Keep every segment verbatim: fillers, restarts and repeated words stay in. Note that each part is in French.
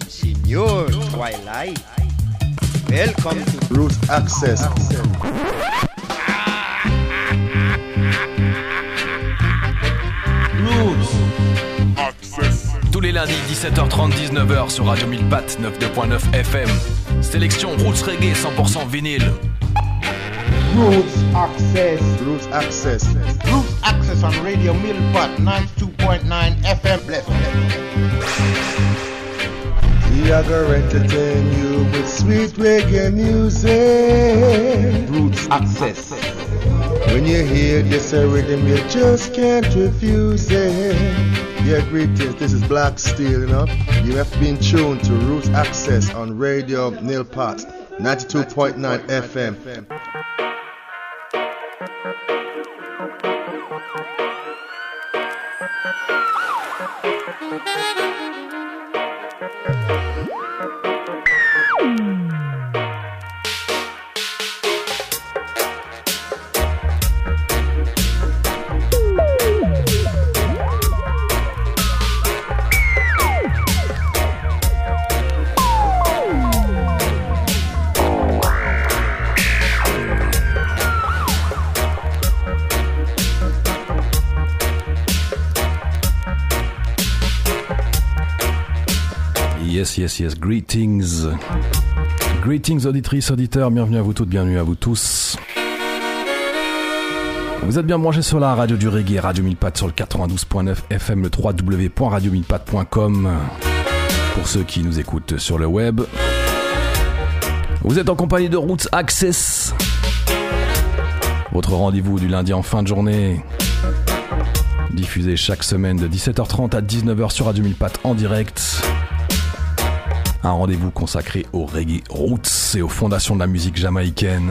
Signor Twilight. Welcome to Roots Access. Roots Access. Tous les lundis dix-sept heures trente dix-neuf heures sur Radio mille pattes quatre-vingt-deux point neuf F M. Sélection Roots Reggae cent pour cent vinyle. Roots Access. Roots Access. Roots Access on Radio mille pattes ninety-two point nine F M. Bless. We are gonna entertain you with sweet reggae music. Roots Access. When you hear this rhythm, you just can't refuse it. Yeah, greetings. This is Black Steel, you know. You have been tuned to Roots Access on Radio Nil Pot, ninety-two point nine F M. Yes, yes, yes, greetings. Greetings auditrices, auditeurs, bienvenue à vous toutes, bienvenue à vous tous. Vous êtes bien branchés sur la radio du reggae, Radio mille pattes sur le quatre-vingt-douze point neuf F M, le w w w point radio mille pattes point com. Pour ceux qui nous écoutent sur le web. Vous êtes en compagnie de Roots Access. Votre rendez-vous du lundi en fin de journée. Diffusé chaque semaine de dix-sept heures trente à dix-neuf heures sur Radio mille pattes en direct. Un rendez-vous consacré au reggae roots et aux fondations de la musique jamaïcaine.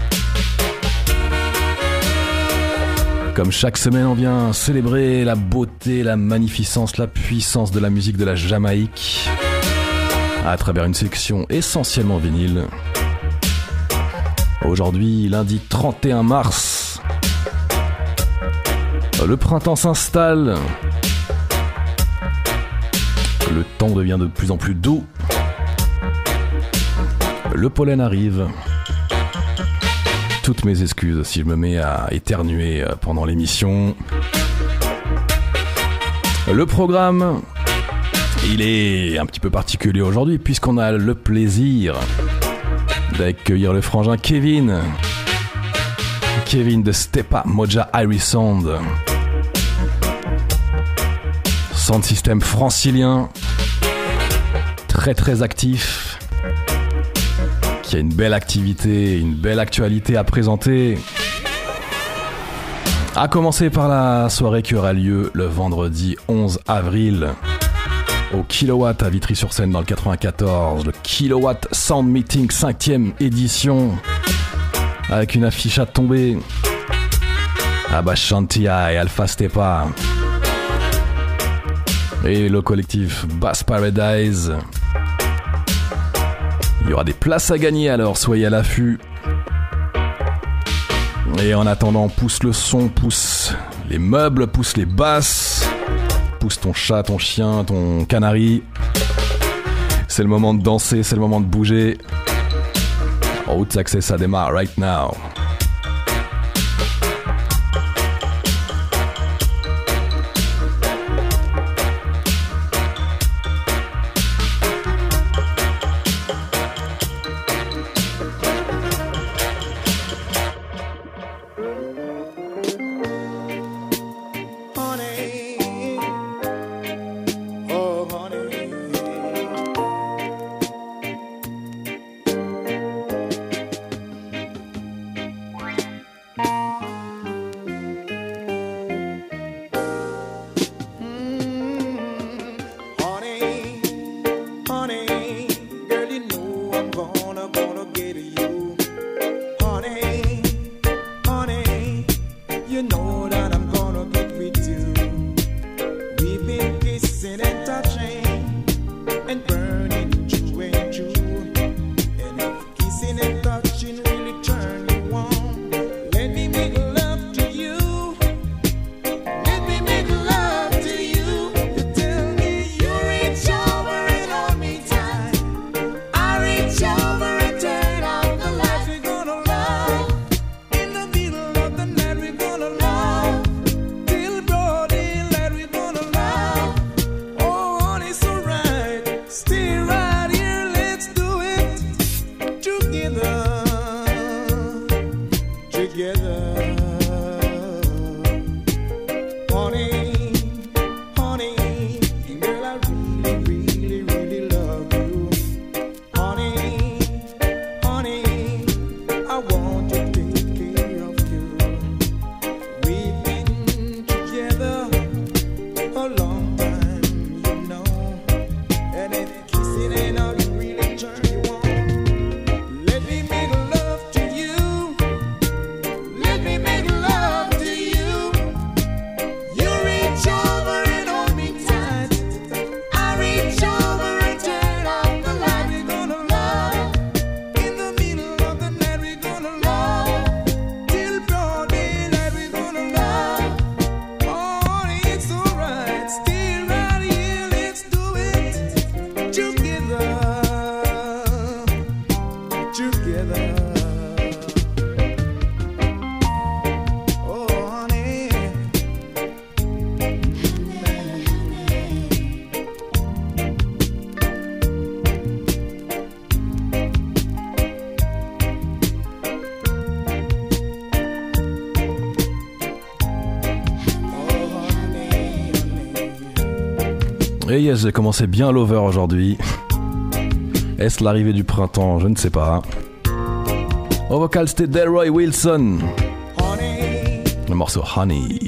Comme chaque semaine, on vient célébrer la beauté, la magnificence, la puissance de la musique de la Jamaïque à travers une sélection essentiellement vinyle. Aujourd'hui, lundi trente et un mars, le printemps s'installe. Le temps devient de plus en plus doux. Le pollen arrive. Toutes mes excuses si je me mets à éternuer pendant l'émission. Le programme, il est un petit peu particulier aujourd'hui puisqu'on a le plaisir d'accueillir le frangin Kevin. Kevin de Stepa Moja Iris Sound. Sound system francilien. Très très actif. Qui a une belle activité, une belle actualité à présenter. À commencer par la soirée qui aura lieu le vendredi onze avril au Kilowatt à Vitry-sur-Seine dans le quatre-vingt-quatorze. Le Kilowatt Sound Meeting cinquième édition avec une affiche à tomber. Abba Shantia et Alpha Stepa. Et le collectif Bass Paradise. Il y aura des places à gagner, alors soyez à l'affût. Et en attendant, pousse le son, pousse les meubles, pousse les basses, pousse ton chat, ton chien, ton canari. C'est le moment de danser, c'est le moment de bouger. Roots Access, ça démarre right now. Et yes, j'ai commencé bien l'over aujourd'hui. Est-ce l'arrivée du printemps? Je ne sais pas. Au vocal, c'était Delroy Wilson. Le morceau Honey.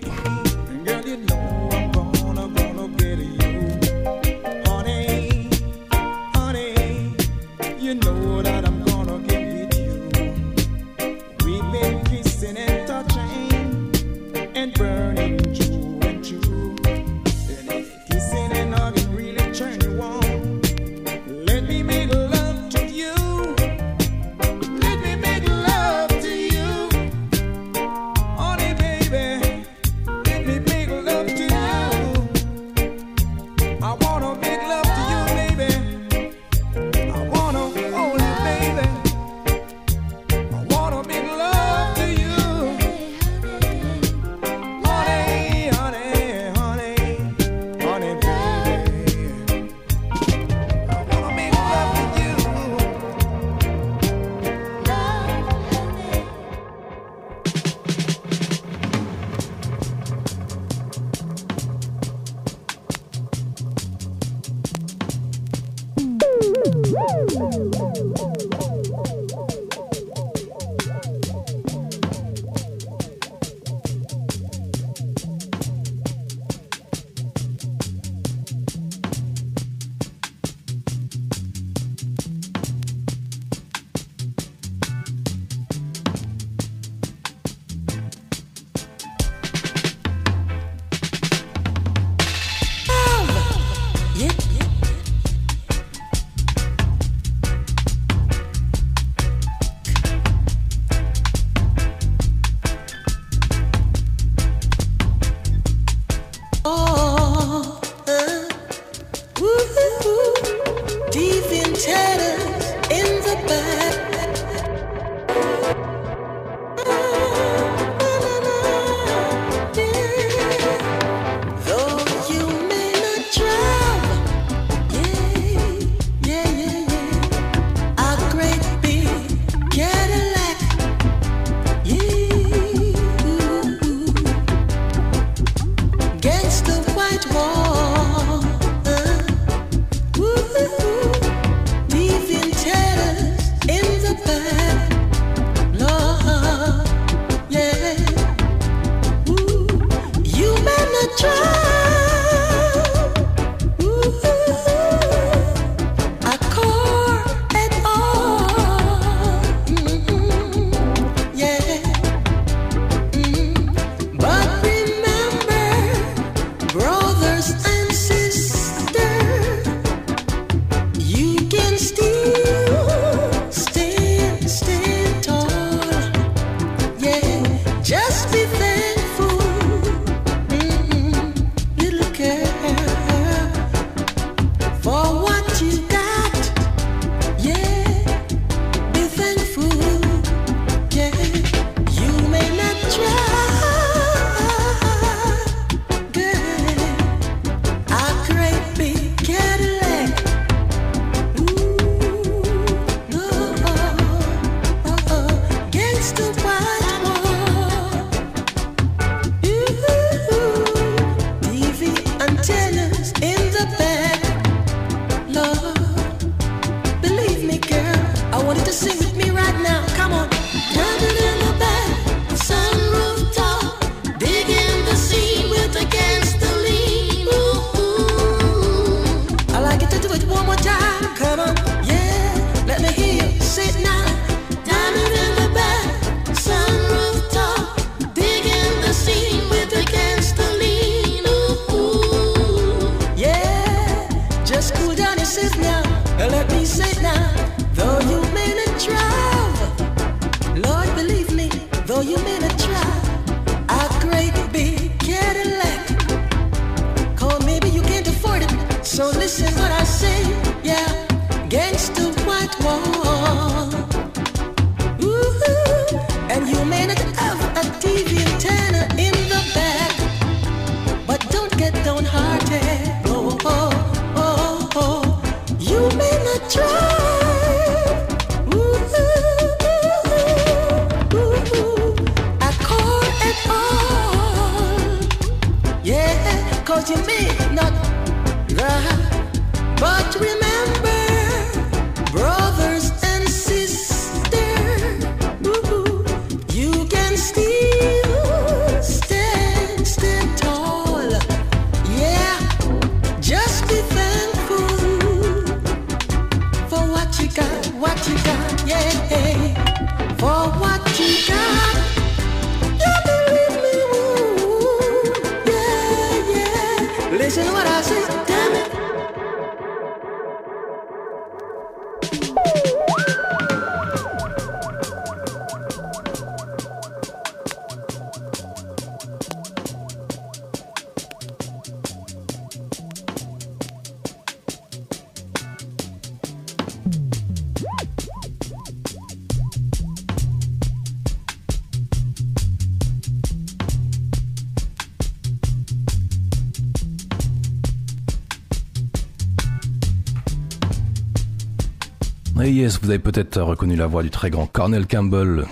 Et yes, vous avez peut-être reconnu la voix du très grand Cornel Campbell.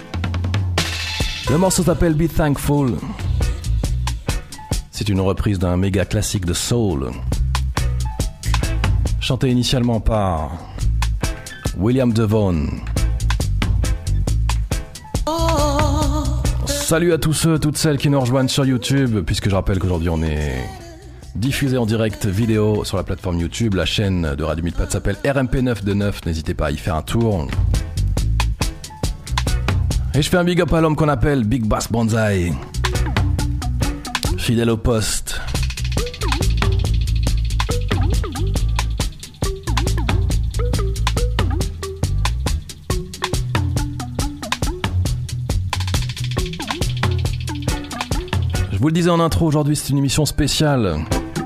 Le morceau s'appelle Be Thankful. C'est une reprise d'un méga classique de soul, chanté initialement par William DeVaughn. Salut à tous ceux, toutes celles qui nous rejoignent sur YouTube, puisque je rappelle qu'aujourd'hui on est diffusé en direct vidéo sur la plateforme YouTube. La chaîne de Radio mille pattes s'appelle R M P neuf deux neuf, n'hésitez pas à y faire un tour. Et je fais un big up à l'homme qu'on appelle Big Bass Banzai, fidèle au poste. Je vous le disais en intro, aujourd'hui c'est une émission spéciale.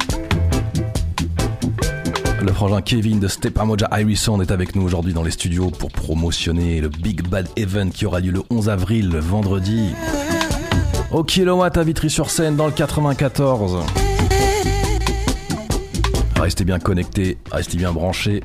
Le frangin Kevin de Stepamoja Irie Sound est avec nous aujourd'hui dans les studios pour promotionner le Big Bad Event qui aura lieu le onze avril, vendredi, au Kilowatt à Vitry-sur-Seine dans le quatre-vingt-quatorze. Restez bien connectés, restez bien branchés.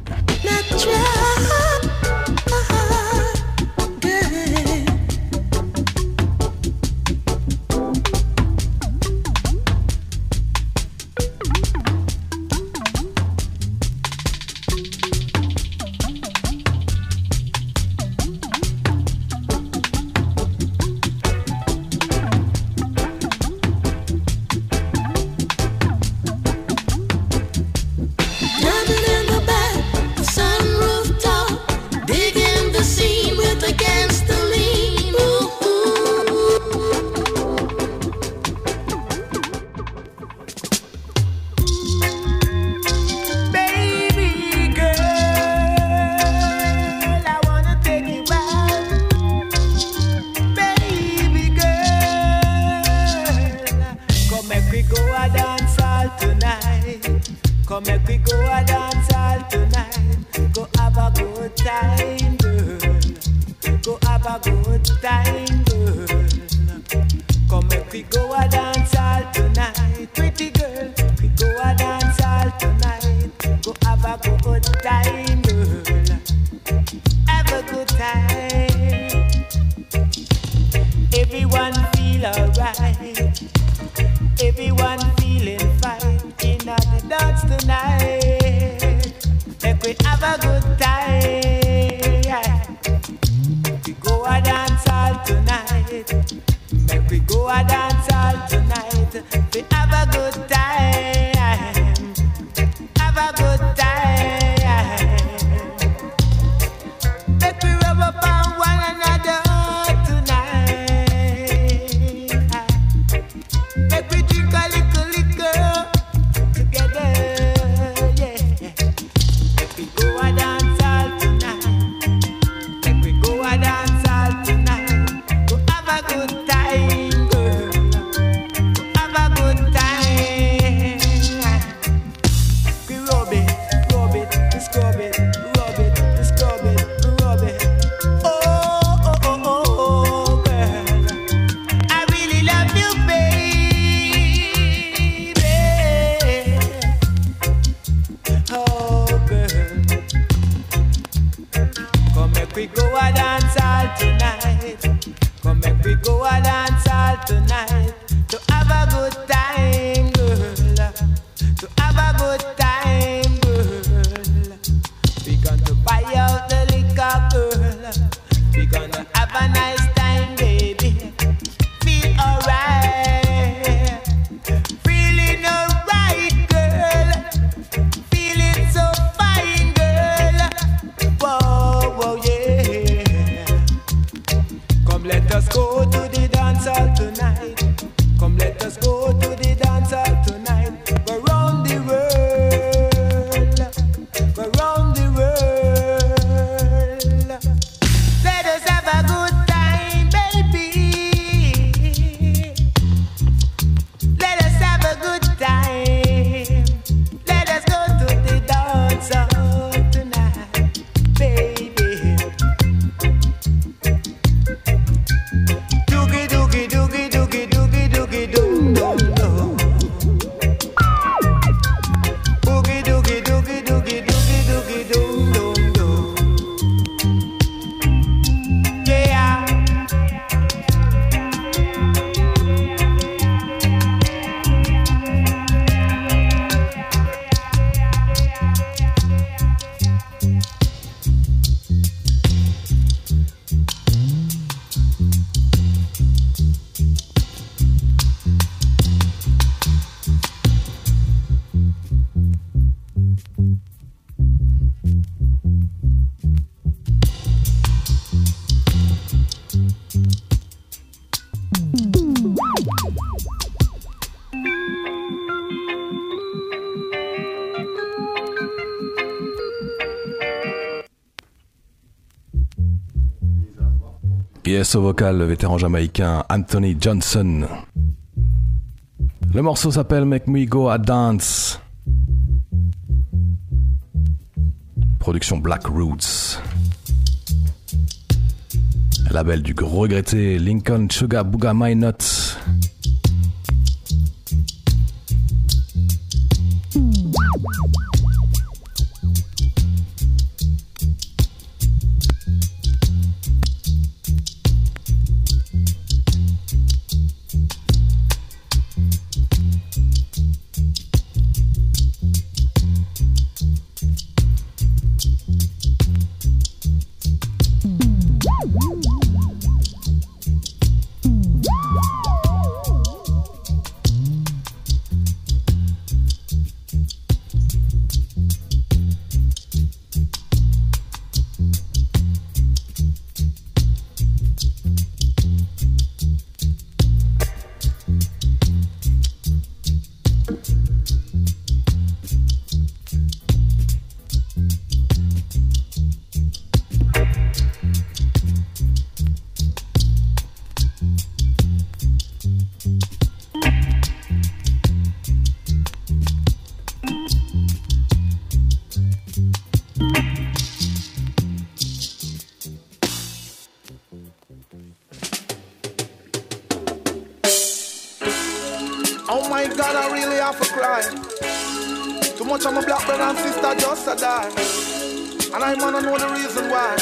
Tonight we go a dance all tonight. Come make we go a dance all tonight. To have a good time, girl. To have a good time, girl. We gonna buy out the liquor, girl. We gonna have a nice time, baby. Feel alright. Feeling alright, girl. Feeling so fine, girl. Whoa, whoa, yeah. Come let us go to the dance hall tonight. Come let us go to the dance hall tonight. Go round the world. Go round the world. Let us have a good time, baby. Let us have a good time. Let us go to the dance hall tonight, baby. Doogie doogie doogie doogie doogie doogie doo doo doo. Boogie doogie doogie doogie doogie doogie doo doo doo. Yeah. Yes, au vocal, le vétéran jamaïcain Anthony Johnson. Le morceau s'appelle Make Me Go a Dance. Production Black Roots. Label du regretté Lincoln Sugar Booga My Nuts. Oh my God, I really have to cry. Too much of my black brother and sister just a die, and I wanna know the reason why.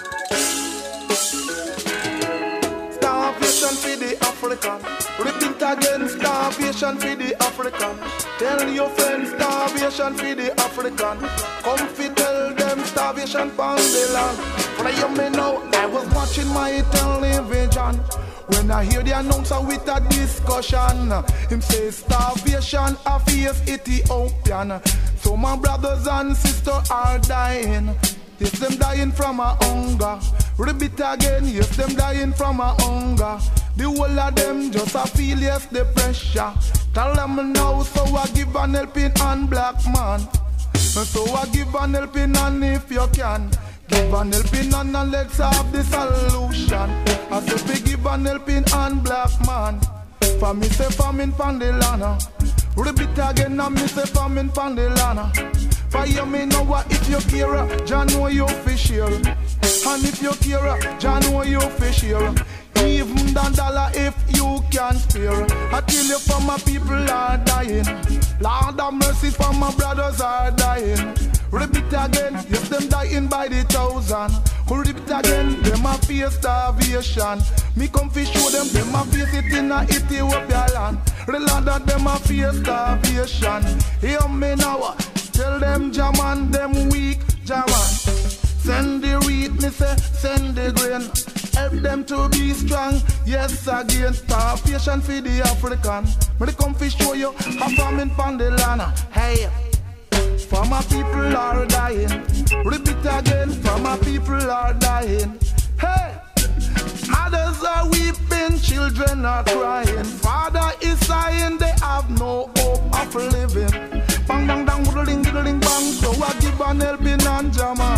Starvation for the African. Repeat again, starvation for the African. Tell your friends, starvation for the African. Come fi tell them starvation pound the land. For you may know, I was watching my television when I hear the announcer with a discussion. Him say starvation a face Ethiopian. So my brothers and sisters are dying. Yes, them dying from a hunger. Repeat again, yes, them dying from a hunger. The whole of them just a feel yes the pressure. Tell them now, so I give an helping hand, black man. And so I give an helping hand if you can. Give an helping hand and let's have the solution. I say we give an helping hand, black man. For me say famine pan the land. Repeat again, and me say famine pan the land. For you me know what if you care, Jah know you fi share. And if you care, Jah know you fi share. Even than dollar if you can spare. I tell you for my people are dying. Lord have mercy for my brothers are dying. Repeat again, yes them dying by the thousand. Rip it again, them a face starvation. Me come fi show them, them a face it in a Ethiopia land. The land that them a face starvation. Hear me now, tell them Jaman, them weak Jaman. Send the wheat, me say, send the grain. Help them to be strong, yes again. Starvation for the African. Me come fi show you a famine pon the land. Hey, for my people are dying. Repeat again, for my people are dying. Hey, mothers are weeping, children are crying. Father is sighing, they have no hope of living. Bang bang bang, diddling diddling bang. So I give an helping hand, Jaman.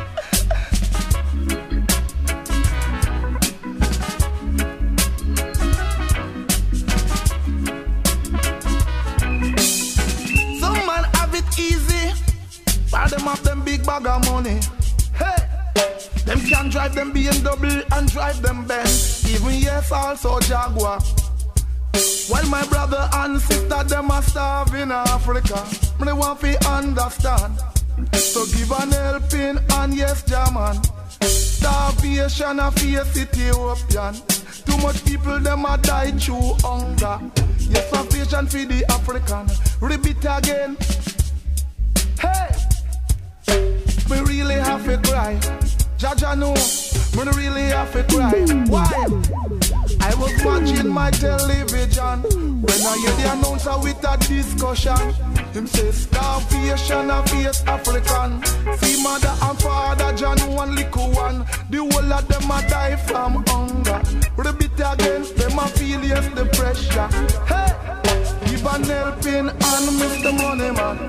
Easy, buy them off them big bag of money. Hey, them can drive them B M W and drive them Benz. Even yes, also Jaguar. While my brother and sister them are starving in Africa, they want to understand. So give an helping and yes, German. Starvation of face Ethiopian. Too much people them a die through hunger. Yes, starvation for the African. Repeat again. Hey, me really have to cry. Jaja know, me really have to cry. Why? I was watching my television when I hear the announcer with a discussion. Him say starvation of face African. See mother and father, John one little one. The whole of them a die from hunger. Repeat again, them a feel yes the pressure. Hey, give an helping and Mister Money Man.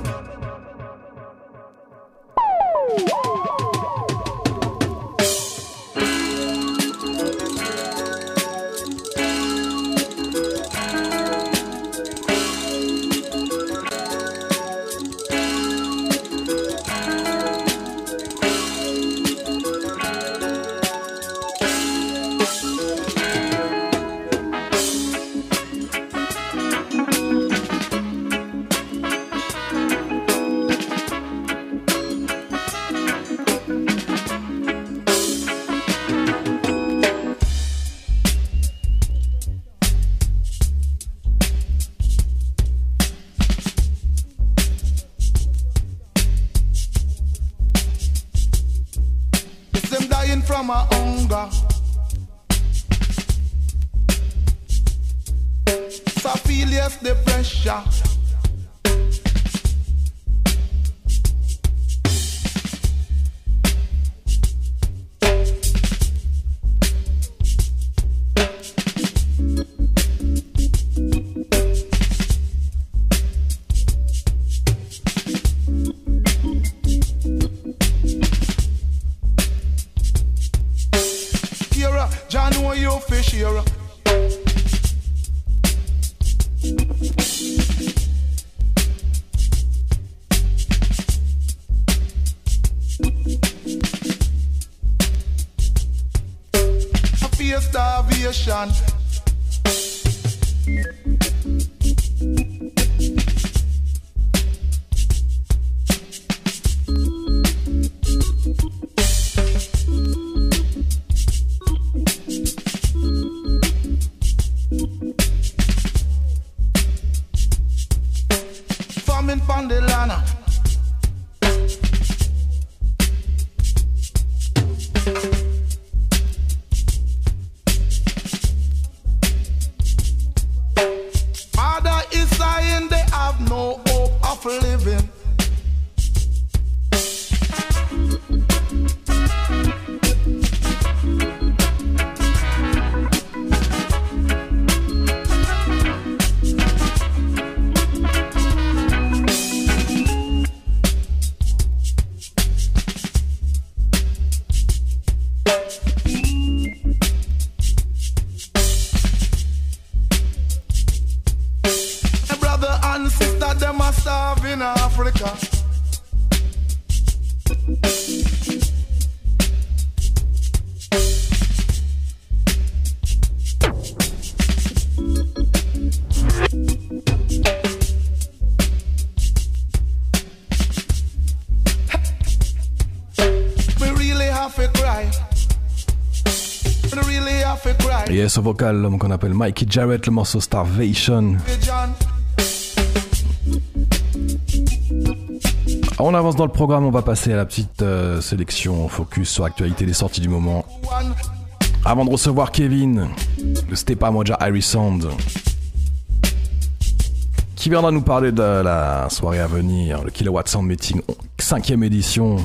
From a hunger, so feel yes the pressure. Starvation. Farming Pandilana. really have to cry. Yes, au vocal, l'homme qu'on appelle Mikey Jarrett, le morceau Starvation. On avance dans le programme, on va passer à la petite euh, sélection focus sur l'actualité des sorties du moment. Avant de recevoir Kevin, le Stepa Moja Irie Sound, qui viendra nous parler de la soirée à venir, le Kilowatt Sound Meeting, cinquième édition,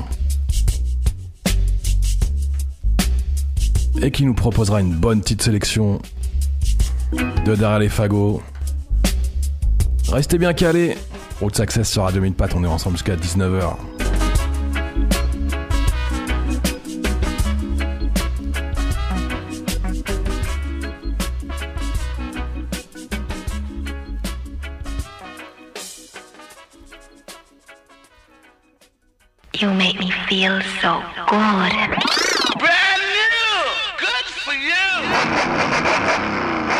et qui nous proposera une bonne petite sélection de derrière les fagots. Restez bien calés. Route Success sur Radio mille Pattes, on est ensemble jusqu'à dix-neuf heures. You make me feel so good. Brand new! Good for you!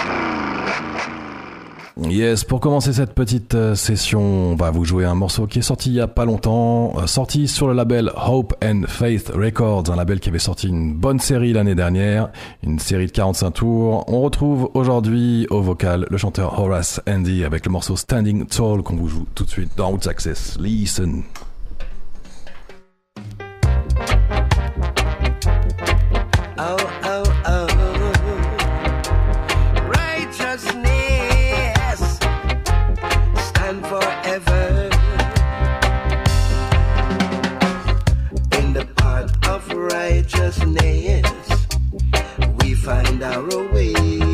Yes, pour commencer cette petite euh, session, on va vous jouer un morceau qui est sorti il y a pas longtemps, euh, sorti sur le label Hope and Faith Records, un label qui avait sorti une bonne série l'année dernière, une série de quarante-cinq tours. On retrouve aujourd'hui au vocal le chanteur Horace Andy avec le morceau Standing Tall qu'on vous joue tout de suite dans Route Success. Listen. Oh, oh, oh. Righteousness stand forever. In the path of righteousness, we find our way.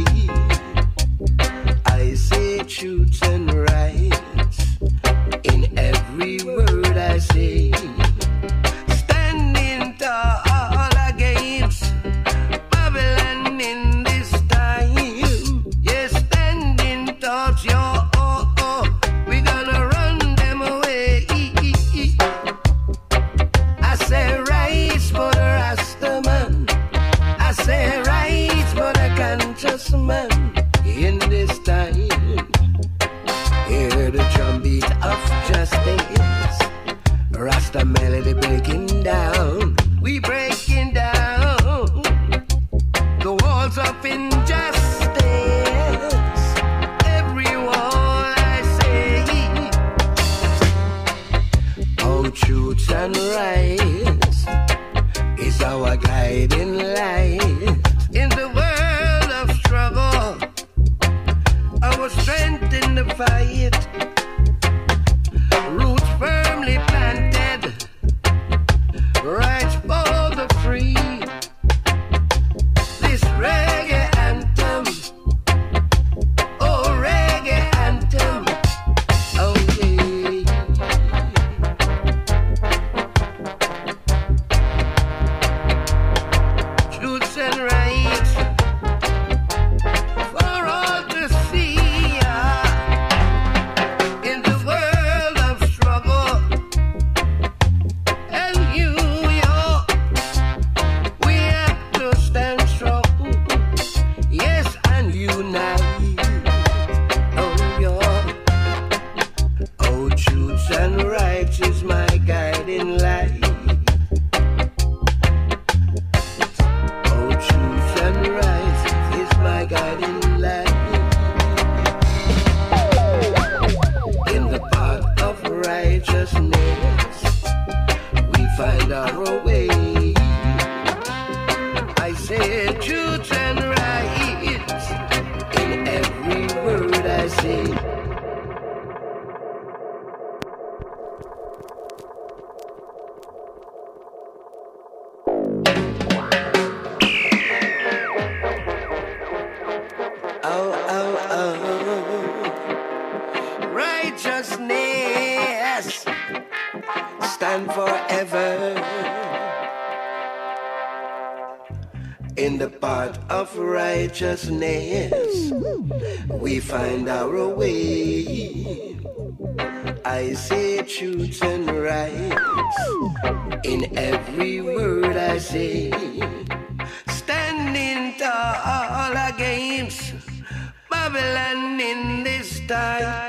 I say truth and rights in every word I say. Standing tall against Babylon in this time. Yes, standing tall, yo, oh, oh, we gonna run them away. I say rights for the Rasta man. I say rights for the conscious man. In this time, hear the drumbeat of justice. Rasta melody breaking down. We breaking down the walls of injustice. Every wall I say, oh, truth and rights is our guiding light in the world of struggle. Our strength in the fight, roots firmly planted, rights for the free. This reggae anthem, oh reggae anthem, oh yeah. Truths and rights for all to see. In the world of struggle and you, yo, we have to stand strong, yes, and unite. Oh, yo, oh, truth and rights is my guiding light. Oh, truth and rights is my guiding light. In the path of righteousness, we find our way. I say truth and rights in every word I say. Oh, oh, oh. Righteousness stand forever. In the path of righteousness, we find our way. I say truth and rights in every word I say. Standing tall against Babylon in this time.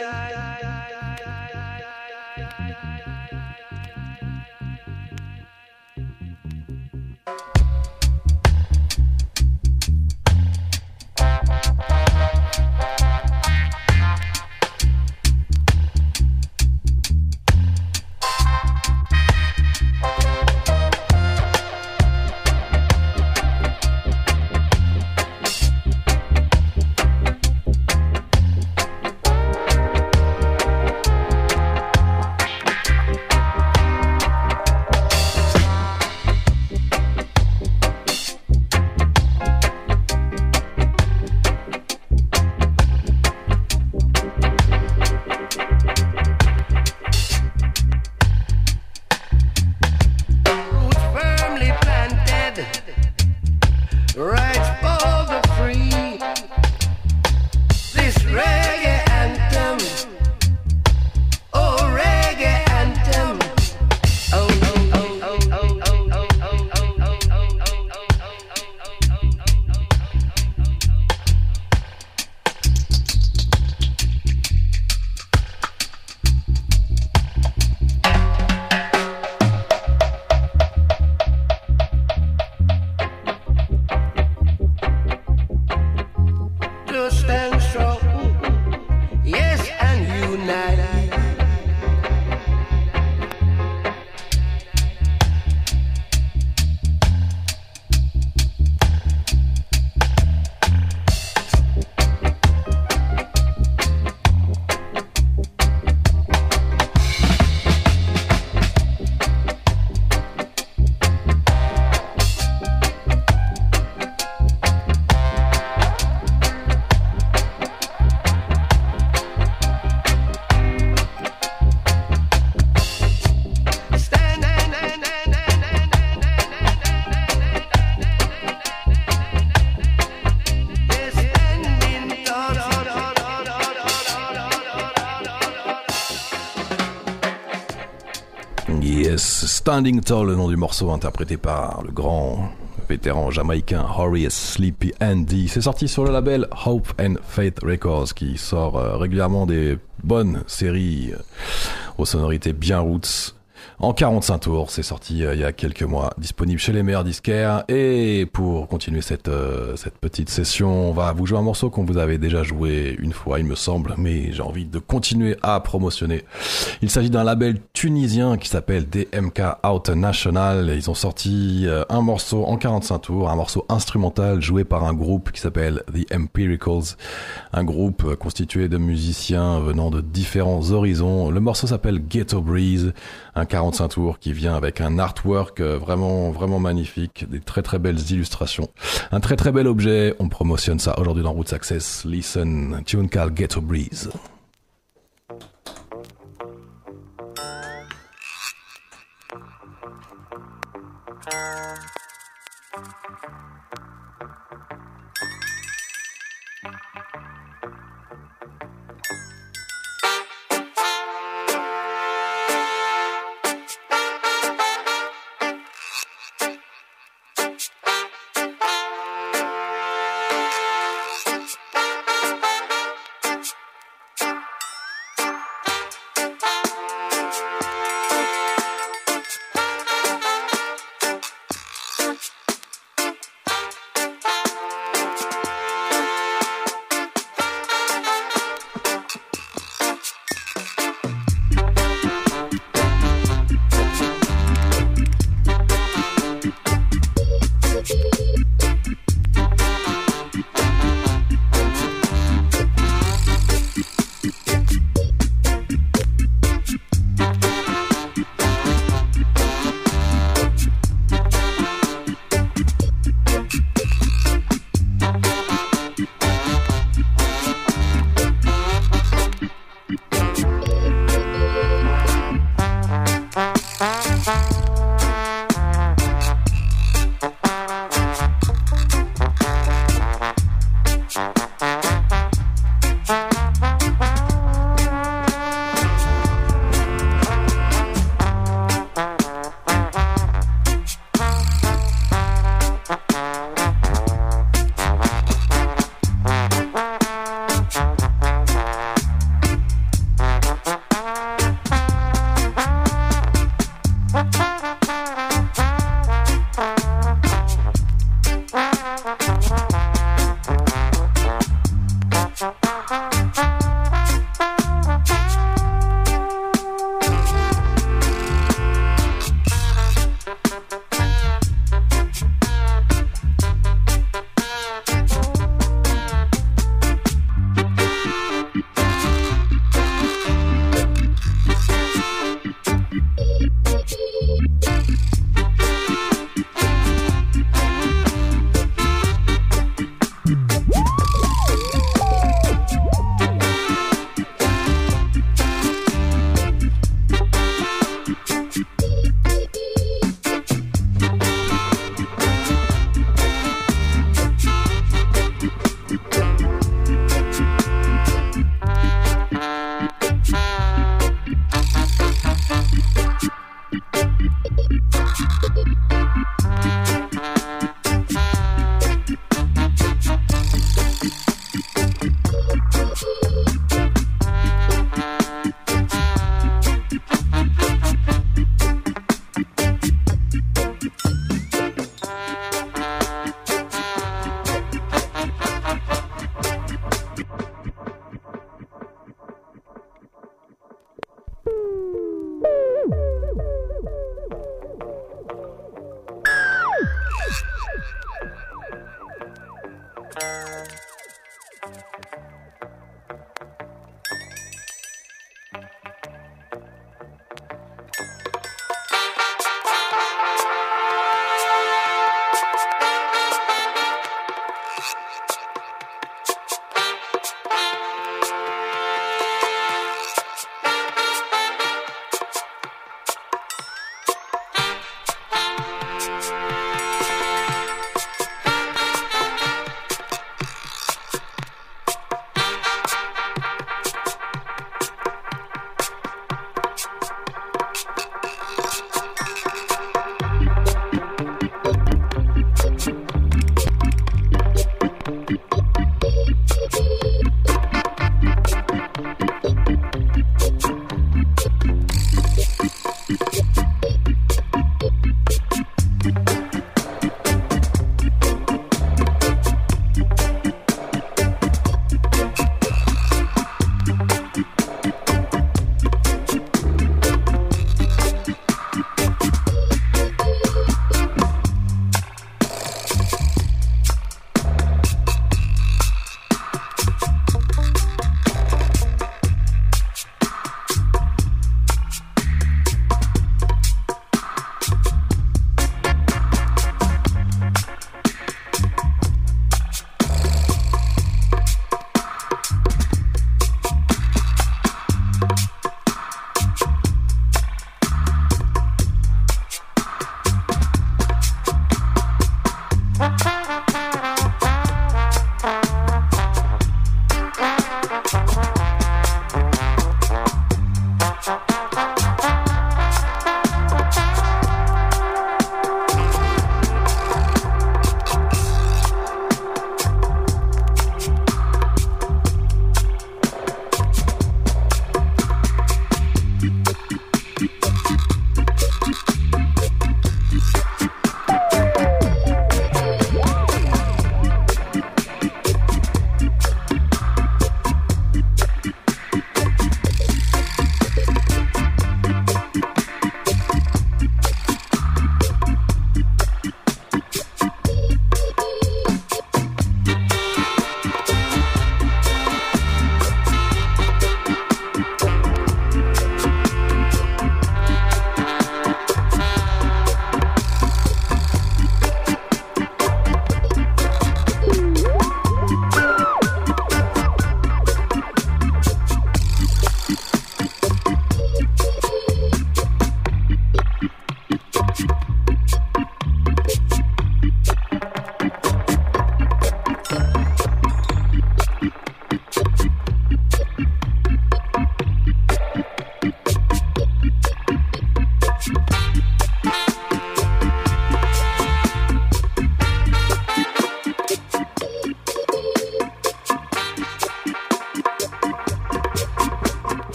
Standing Tall, le nom du morceau, interprété par le grand vétéran jamaïcain Horace Sleepy Andy. C'est sorti sur le label Hope and Faith Records, qui sort euh, régulièrement des bonnes séries euh, aux sonorités bien roots. En quarante-cinq tours, c'est sorti euh, il y a quelques mois, disponible chez les meilleurs disquaires. Et pour continuer cette euh, cette petite session, on va vous jouer un morceau qu'on vous avait déjà joué une fois, il me semble, mais j'ai envie de continuer à promotionner. Il s'agit d'un label tunisien qui s'appelle D M K International. Ils ont sorti euh, un morceau en quarante-cinq tours, un morceau instrumental joué par un groupe qui s'appelle The Empiricals, un groupe euh, constitué de musiciens venant de différents horizons. Le morceau s'appelle Ghetto Breeze, un quarante-cinq tours qui vient avec un artwork vraiment vraiment magnifique, des très très belles illustrations, un très très bel objet. On promotionne ça aujourd'hui dans Roots Access. Listen, tune called Ghetto Breeze.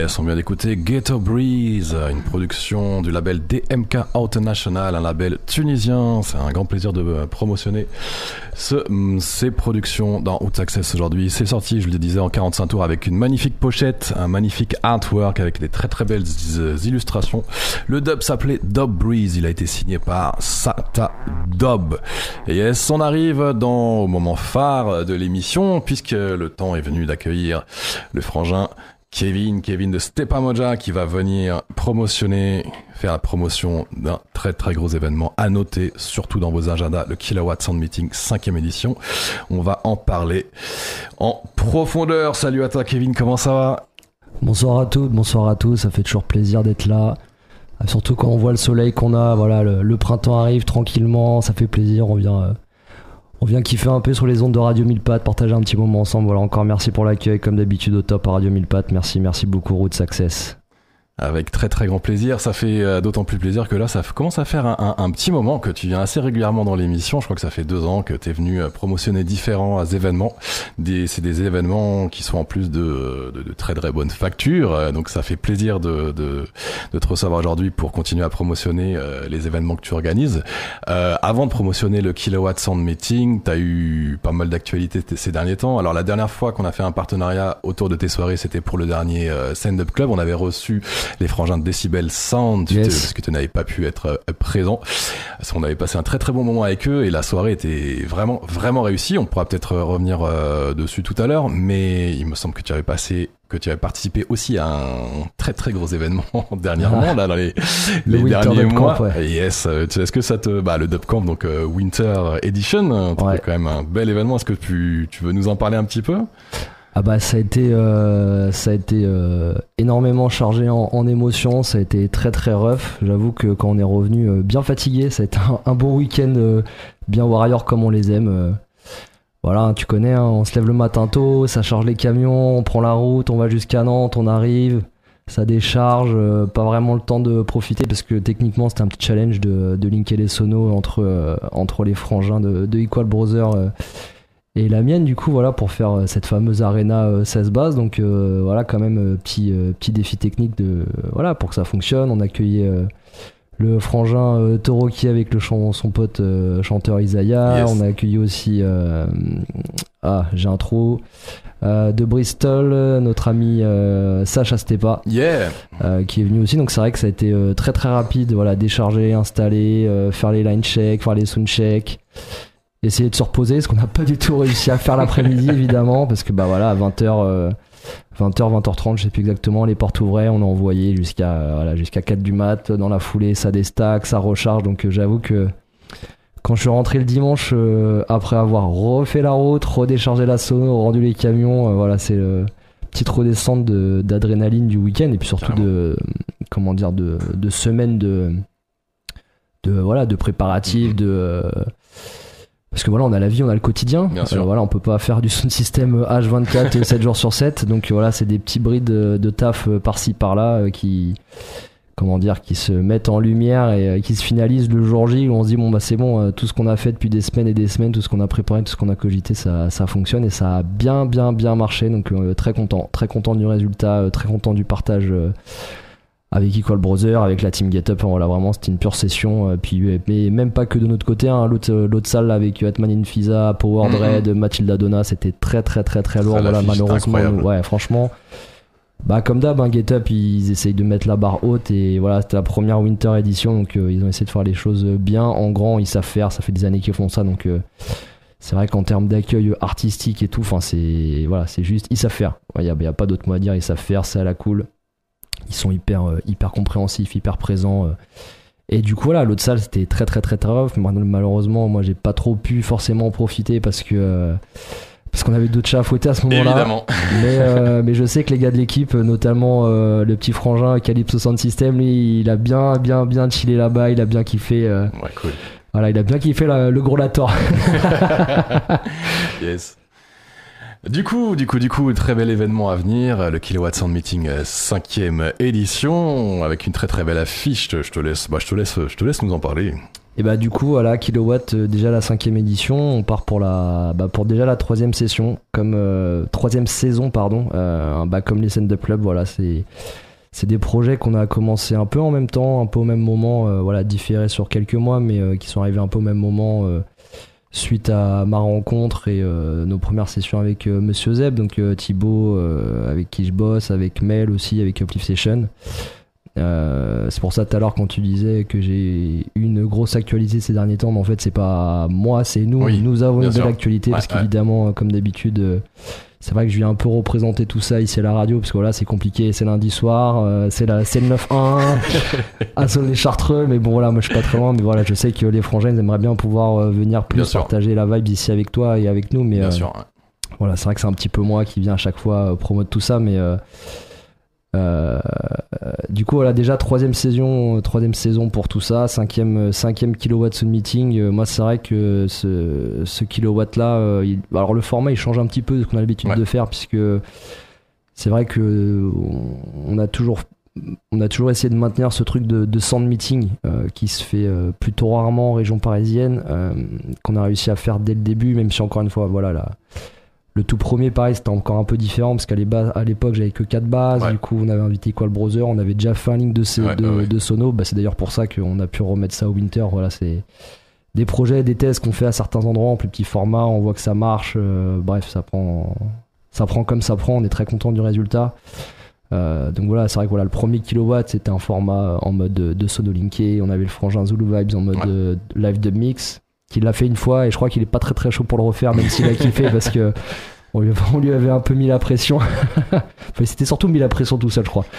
Yes, on vient d'écouter Ghetto Breeze, une production du label D M K International, un label tunisien. C'est un grand plaisir de promotionner ce, ces productions dans Roots Access aujourd'hui. C'est sorti, je le disais, en quarante-cinq tours avec une magnifique pochette, un magnifique artwork avec des très très belles illustrations. Le dub s'appelait Dub Breeze, il a été signé par Sata Dub. Et yes, on arrive dans, au moment phare de l'émission, puisque le temps est venu d'accueillir le frangin Kevin, Kevin de Stepa Moja, qui va venir promotionner, faire la promotion d'un très très gros événement à noter, surtout dans vos agendas, le Kilowatt Sound Meeting cinquième édition. On va en parler en profondeur. Salut à toi Kevin, comment ça va? Bonsoir à toutes, bonsoir à tous, ça fait toujours plaisir d'être là. Surtout quand on voit le soleil qu'on a, voilà, le, le printemps arrive tranquillement, ça fait plaisir, on vient... Euh, On vient kiffer un peu sur les ondes de Radio mille pattes, partager un petit moment ensemble. Voilà, encore merci pour l'accueil, comme d'habitude au top à Radio mille pattes. Merci, merci beaucoup Roots Access. Avec très très grand plaisir, ça fait euh, d'autant plus plaisir que là ça f- commence à faire un, un, un petit moment que tu viens assez régulièrement dans l'émission. Je crois que ça fait deux ans que tu es venu euh, promotionner différents événements. Des, c'est des événements qui sont en plus de, de, de très très bonne facture, euh, donc ça fait plaisir de, de, de te recevoir aujourd'hui pour continuer à promotionner euh, les événements que tu organises. Euh, avant de promotionner le Kilowatt Sound Meeting, tu as eu pas mal d'actualités t- ces derniers temps. Alors la dernière fois qu'on a fait un partenariat autour de tes soirées, c'était pour le dernier euh, Stand Up Club. On avait reçu les frangins de Decibel Sound, yes. Parce que tu n'avais pas pu être euh, présent. On avait passé un très très bon moment avec eux et la soirée était vraiment vraiment réussie. On pourra peut-être revenir euh, dessus tout à l'heure, mais il me semble que tu avais passé que tu avais participé aussi à un très très gros événement dernièrement, ah, là, dans les, les derniers mois. Camp, ouais. Yes, est-ce que ça te, bah, le Dub Camp, donc euh, Winter Edition, ouais. Quand même un bel événement. Est-ce que tu, tu veux nous en parler un petit peu? Ah bah ça a été euh, ça a été euh, énormément chargé en, en émotions, ça a été très très rough. J'avoue que quand on est revenu euh, bien fatigué, ça a été un, un bon week-end euh, bien warrior comme on les aime. Euh, voilà, tu connais, hein, on se lève le matin tôt, ça charge les camions, on prend la route, on va jusqu'à Nantes, on arrive, ça décharge, euh, pas vraiment le temps de profiter parce que techniquement c'était un petit challenge de, de linker les sonos entre euh, entre les frangins de, de Equal Brothers. Euh, Et la mienne, du coup, voilà, pour faire cette fameuse Arena euh, seize bases. Donc, euh, voilà, quand même, euh, petit, euh, petit défi technique de, euh, voilà, pour que ça fonctionne. On a accueilli euh, le frangin euh, Toroki avec le ch- son pote euh, chanteur Isaiah. Yes. On a accueilli aussi, euh, ah, j'ai un trou, euh, de Bristol, notre ami euh, Sacha Stepa, yeah. euh, qui est venu aussi. Donc, c'est vrai que ça a été euh, très, très rapide. Voilà, décharger, installer, euh, faire les line checks, faire les sound checks. Essayer de se reposer, parce qu'on n'a pas du tout réussi à faire l'après-midi, évidemment, parce que bah voilà, à vingt heures, euh, vingt heures, vingt heures trente, je sais plus exactement, les portes ouvraient, on a envoyé jusqu'à, euh, voilà, jusqu'à quatre du mat, dans la foulée, ça déstack, ça recharge, donc euh, j'avoue que quand je suis rentré le dimanche, euh, après avoir refait la route, redéchargé la sono, rendu les camions, euh, voilà, c'est le petite redescente de, d'adrénaline du week-end, et puis surtout Carrément. de, comment dire, de, de semaines de, de, voilà, de préparatifs, de... Euh, parce que voilà, on a la vie, on a le quotidien. Bien sûr. Alors voilà, on peut pas faire du sound system H vingt-quatre sept jours sur sept. Donc voilà, c'est des petits brides de, de taf par-ci par-là qui, comment dire, qui se mettent en lumière et qui se finalisent le jour J où on se dit bon bah c'est bon, tout ce qu'on a fait depuis des semaines et des semaines, tout ce qu'on a préparé, tout ce qu'on a cogité, ça, ça fonctionne et ça a bien bien bien marché. Donc euh, très content, très content du résultat, euh, très content du partage. Euh, avec Equal Brothers, avec la team Get Up, voilà, vraiment c'était une pure session, euh, puis mais même pas que de notre côté, hein, l'autre l'autre salle avec Atman Infisa, Power Dread, mm-hmm. Mathilda Donna, c'était très très très très lourd, voilà, malheureusement, nous, ouais, franchement, bah comme d'hab, hein, Get Up, ils essayent de mettre la barre haute et voilà, c'était la première Winter Edition, donc euh, ils ont essayé de faire les choses bien, en grand, ils savent faire, ça fait des années qu'ils font ça, donc euh, c'est vrai qu'en termes d'accueil artistique et tout, enfin c'est voilà, c'est juste, ils savent faire, il y a, y a pas d'autre mot à dire, ils savent faire, c'est à la cool. Ils sont hyper, euh, hyper compréhensifs, hyper présents. Euh. Et du coup, voilà, l'autre salle, c'était très, très, très, très rough. Malheureusement, moi, j'ai pas trop pu forcément en profiter parce que euh, parce qu'on avait d'autres chats à fouetter à ce moment-là. Évidemment. Mais, euh, mais je sais que les gars de l'équipe, notamment euh, le petit frangin Calypso Sound System, lui, il a bien, bien, bien chillé là-bas. Il a bien kiffé. Euh, ouais, cool. Voilà, il a bien kiffé la, le gros Lator. Yes. Du coup, du coup, du coup, très bel événement à venir, le Kilowatt Sound Meeting cinquième édition, avec une très très belle affiche. Je te laisse, bah, je te laisse, je te laisse nous en parler. Et bah du coup voilà, Kilowatt, euh, déjà la cinquième édition, on part pour la bah, pour déjà la troisième session, comme euh, troisième saison pardon, euh, bah, comme les stand-up club, voilà, c'est c'est des projets qu'on a commencé un peu en même temps, un peu au même moment, euh, voilà, différés sur quelques mois, mais euh, qui sont arrivés un peu au même moment euh, suite à ma rencontre et euh, nos premières sessions avec euh, Monsieur Zeb, donc euh, Thibaut euh, avec qui je bosse, avec Mel aussi, avec Uplift Session. Euh, c'est pour ça tout à l'heure quand tu disais que j'ai eu une grosse actualité ces derniers temps, mais en fait c'est pas moi, c'est nous. Oui, nous avons une sûr. belle actualité, Ouais, parce ouais. qu'évidemment comme d'habitude euh, c'est vrai que je viens un peu représenter tout ça ici à la radio, parce que voilà, c'est compliqué, c'est lundi soir, euh, c'est, la, c'est le neuf un à Saulnes-les-Chartreux, mais bon voilà, moi je suis pas très loin, mais voilà, je sais que les frangins ils aimeraient bien pouvoir euh, venir plus Bien partager la vibe ici avec toi et avec nous, mais Bien euh, sûr. Ouais. voilà, c'est vrai que c'est un petit peu moi qui viens à chaque fois euh, promote tout ça, mais euh, euh, euh, du coup voilà, déjà troisième saison, euh, troisième saison pour tout ça, cinquième, euh, cinquième Kilowatt Sound Meeting. Euh, moi c'est vrai que ce, ce Kilowatt là, euh, il, alors le format il change un petit peu de ce qu'on a l'habitude Ouais. de faire, puisque c'est vrai que on, on a toujours on a toujours essayé de maintenir ce truc de, de sound meeting euh, qui se fait euh, plutôt rarement en région parisienne, euh, qu'on a réussi à faire dès le début, même si encore une fois voilà là. Le tout premier, pareil, c'était encore un peu différent, parce qu'à l'éba- à l'époque, j'avais que quatre bases. Ouais. Du coup, on avait invité Equal Brother, on avait déjà fait un link de, ces- Ouais, de, ouais, ouais. de sono. Bah, c'est d'ailleurs pour ça qu'on a pu remettre ça au Winter. Voilà, c'est des projets, des tests qu'on fait à certains endroits en plus petit format. On voit que ça marche. euh, bref, ça prend, ça prend comme ça prend. On est très content du résultat. Euh, donc voilà, c'est vrai que voilà, le premier Kilowatt, c'était un format en mode de, de sono linké. On avait le frangin Zulu Vibes en mode Ouais. de, live dub mix, qu'il l'a fait une fois, et je crois qu'il est pas très très chaud pour le refaire, même s'il a kiffé, parce que on lui, on lui avait un peu mis la pression. Enfin, c'était surtout mis la pression tout seul, je crois.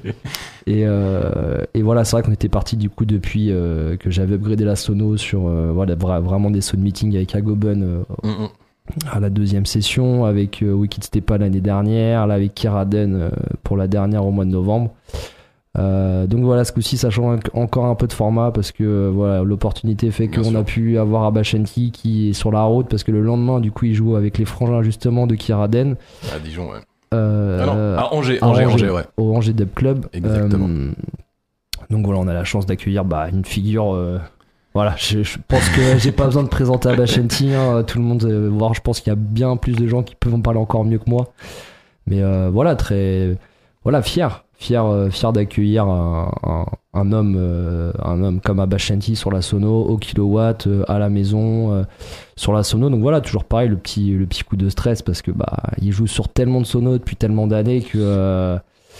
Et, euh, et voilà, c'est vrai qu'on était parti du coup depuis euh, que j'avais upgradé la sono sur euh, voilà, vra- vraiment des sound meetings avec Agoben euh, Mm-mm. à la deuxième session, avec euh, Wicked Stepa l'année dernière, là avec Kiraden euh, pour la dernière au mois de novembre. Euh, donc voilà, ce coup-ci ça change encore un peu de format, parce que euh, voilà, l'opportunité fait Bien qu'on sûr. a pu avoir Abashanti qui est sur la route, parce que le lendemain du coup il joue avec les frangins justement de Kiraden À Dijon, ouais. euh, Ah non, à Angers, à Angers, Angers, ouais. au Angers Dub Club. Exactement. Euh, donc voilà, on a la chance d'accueillir bah, une figure. euh, voilà, je, je pense que j'ai pas besoin de présenter Abashanti. Hein, tout le monde, euh, voir, je pense qu'il y a bien plus de gens qui peuvent en parler encore mieux que moi. Mais euh, voilà, très, voilà, fier, fier, euh, fier d'accueillir un, un, un homme, euh, un homme comme Abashanti sur la sono, au Kilowatt, euh, à la maison, euh, sur la sono. Donc voilà, toujours pareil, le petit, le petit coup de stress, parce que bah, il joue sur tellement de sonos depuis tellement d'années que euh,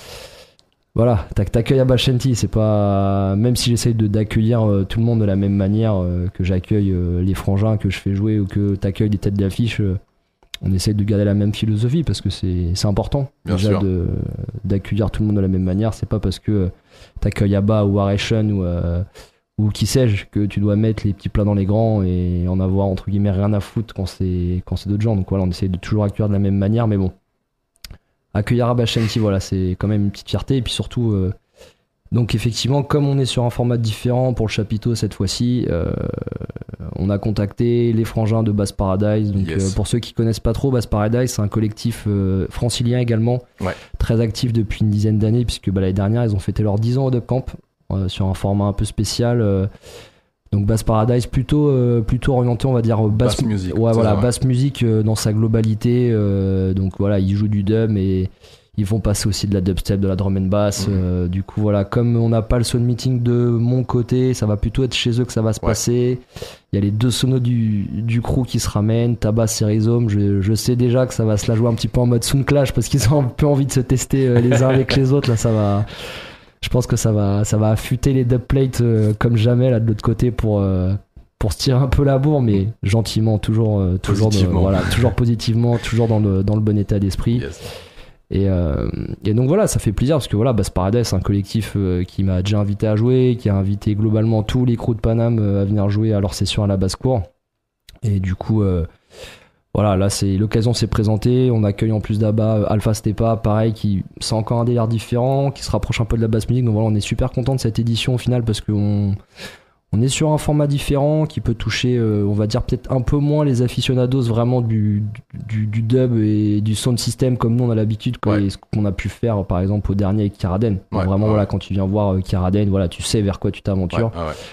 voilà, tac- t'accueilles Abashanti, c'est pas, même si j'essaye de d'accueillir euh, tout le monde de la même manière euh, que j'accueille euh, les frangins que je fais jouer, ou que t'accueilles des têtes d'affiche. euh, on essaye de garder la même philosophie, parce que c'est, c'est important. Bien déjà sûr. de, d'accueillir tout le monde de la même manière. C'est pas parce que t'accueilles Abba ou Aration ou, euh, ou qui sais-je que tu dois mettre les petits plats dans les grands et en avoir entre guillemets rien à foutre quand c'est, quand c'est d'autres gens. Donc voilà, on essaye de toujours accueillir de la même manière, mais bon. Accueillir Abashanti, voilà, c'est quand même une petite fierté. Et puis surtout, euh, donc effectivement, comme on est sur un format différent pour le chapiteau cette fois-ci, euh, on a contacté les frangins de Bass Paradise. Donc Yes. euh, pour ceux qui connaissent pas trop, Bass Paradise, c'est un collectif euh, francilien également, Ouais. très actif depuis une dizaine d'années, puisque bah, l'année dernière, ils ont fêté leurs dix ans au Dub Camp, euh, sur un format un peu spécial. euh, donc Bass Paradise, plutôt, euh, plutôt orienté, on va dire, bass, Bass music, ouais, c'est voilà, ça, ouais. bass music euh, dans sa globalité. euh, donc voilà, ils jouent du dub, et ils vont passer aussi de la dubstep, de la drum and bass. Mhm. euh, du coup, voilà, comme on n'a pas le sound meeting de mon côté, ça va plutôt être chez eux que ça va se Ouais. passer. Il y a les deux sonos du, du crew qui se ramènent, Tabas et Rhizome. Je, je sais déjà que ça va se la jouer un petit peu en mode sound clash, parce qu'ils ont un peu envie de se tester euh, les uns avec les autres. Là, ça va. Je pense que ça va, ça va affûter les dubplates euh, comme jamais là de l'autre côté pour. euh, pour se tirer un peu la bourre, mais gentiment, toujours, euh, toujours, de- Positivement. voilà, toujours positivement, toujours dans le, dans le bon état d'esprit. Yes. Et, euh, et donc voilà, ça fait plaisir, parce que voilà, Bass Paradise, c'est un collectif euh, qui m'a déjà invité à jouer, qui a invité globalement tous les crews de Paname euh, à venir jouer à leur session à la basse-cour. Et du coup, euh, voilà, là, c'est, l'occasion s'est présentée. On accueille en plus d'Abba euh, Alpha Stepa, pareil, qui c'est encore un délire différent, qui se rapproche un peu de la basse musique. Donc voilà, on est super content de cette édition au final, parce qu'on on est sur un format différent qui peut toucher, euh, on va dire, peut-être un peu moins les aficionados vraiment du, du, du dub et du sound system, comme nous on a l'habitude, quoi, Ouais. et ce qu'on a pu faire par exemple au dernier avec Kiraden. Donc Ouais, vraiment, ouais. voilà, quand tu viens voir euh, Kiraden, voilà, tu sais vers quoi tu t'aventures. Ouais, ah ouais.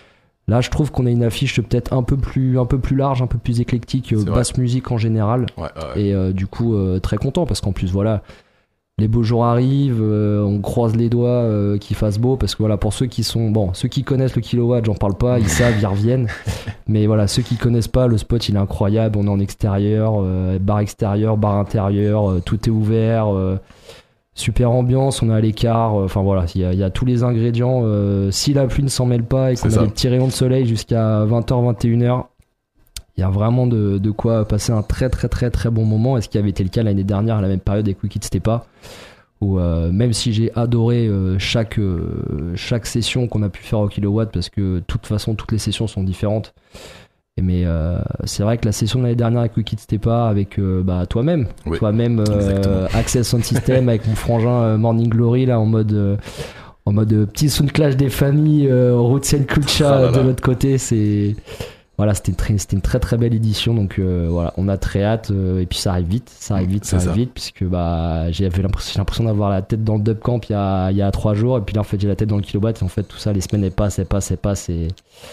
Là, je trouve qu'on a une affiche peut-être un peu plus, un peu plus large, un peu plus éclectique, euh, basse musique en général. Ouais, ouais. Et euh, du coup, euh, très content parce qu'en plus, voilà, les beaux jours arrivent, euh, on croise les doigts euh, qu'il fasse beau parce que voilà, pour ceux qui sont, bon, ceux qui connaissent le kilowatt, j'en parle pas, ils savent, ils reviennent. Mais voilà, ceux qui connaissent pas, le spot, il est incroyable. On est en extérieur, euh, bar extérieur, bar intérieur, euh, tout est ouvert. Euh, Super ambiance, on est à l'écart, enfin euh, voilà, il y, y a tous les ingrédients. Euh, si la pluie ne s'en mêle pas et qu'on a des petits rayons de soleil jusqu'à vingt heures, vingt et une heures, il y a vraiment de, de quoi passer un très très très très bon moment. Et ce qui avait été le cas l'année dernière à la même période avec Wicked Stepa, où euh, même si j'ai adoré euh, chaque, euh, chaque session qu'on a pu faire au kilowatt, parce que de toute façon toutes les sessions sont différentes. Mais euh, c'est vrai que la session de l'année dernière avec Wicked Stepa, avec euh, bah, toi-même, oui, toi-même, euh, Access Sound System, avec mon frangin euh, Morning Glory là en mode, euh, en mode euh, petit sound clash des familles, euh, Roots and Kulcha ah, là, de l'autre côté, c'est voilà, c'était une, très, c'était une très très belle édition. Donc euh, voilà, on a très hâte euh, et puis ça arrive vite, ça arrive vite, ça arrive ça. vite, puisque bah j'avais l'impression, j'ai l'impression d'avoir la tête dans le dub camp il y a il y a trois jours et puis là en fait j'ai la tête dans le kilowatt et en fait tout ça les semaines elles passent, elles passent, elles passent et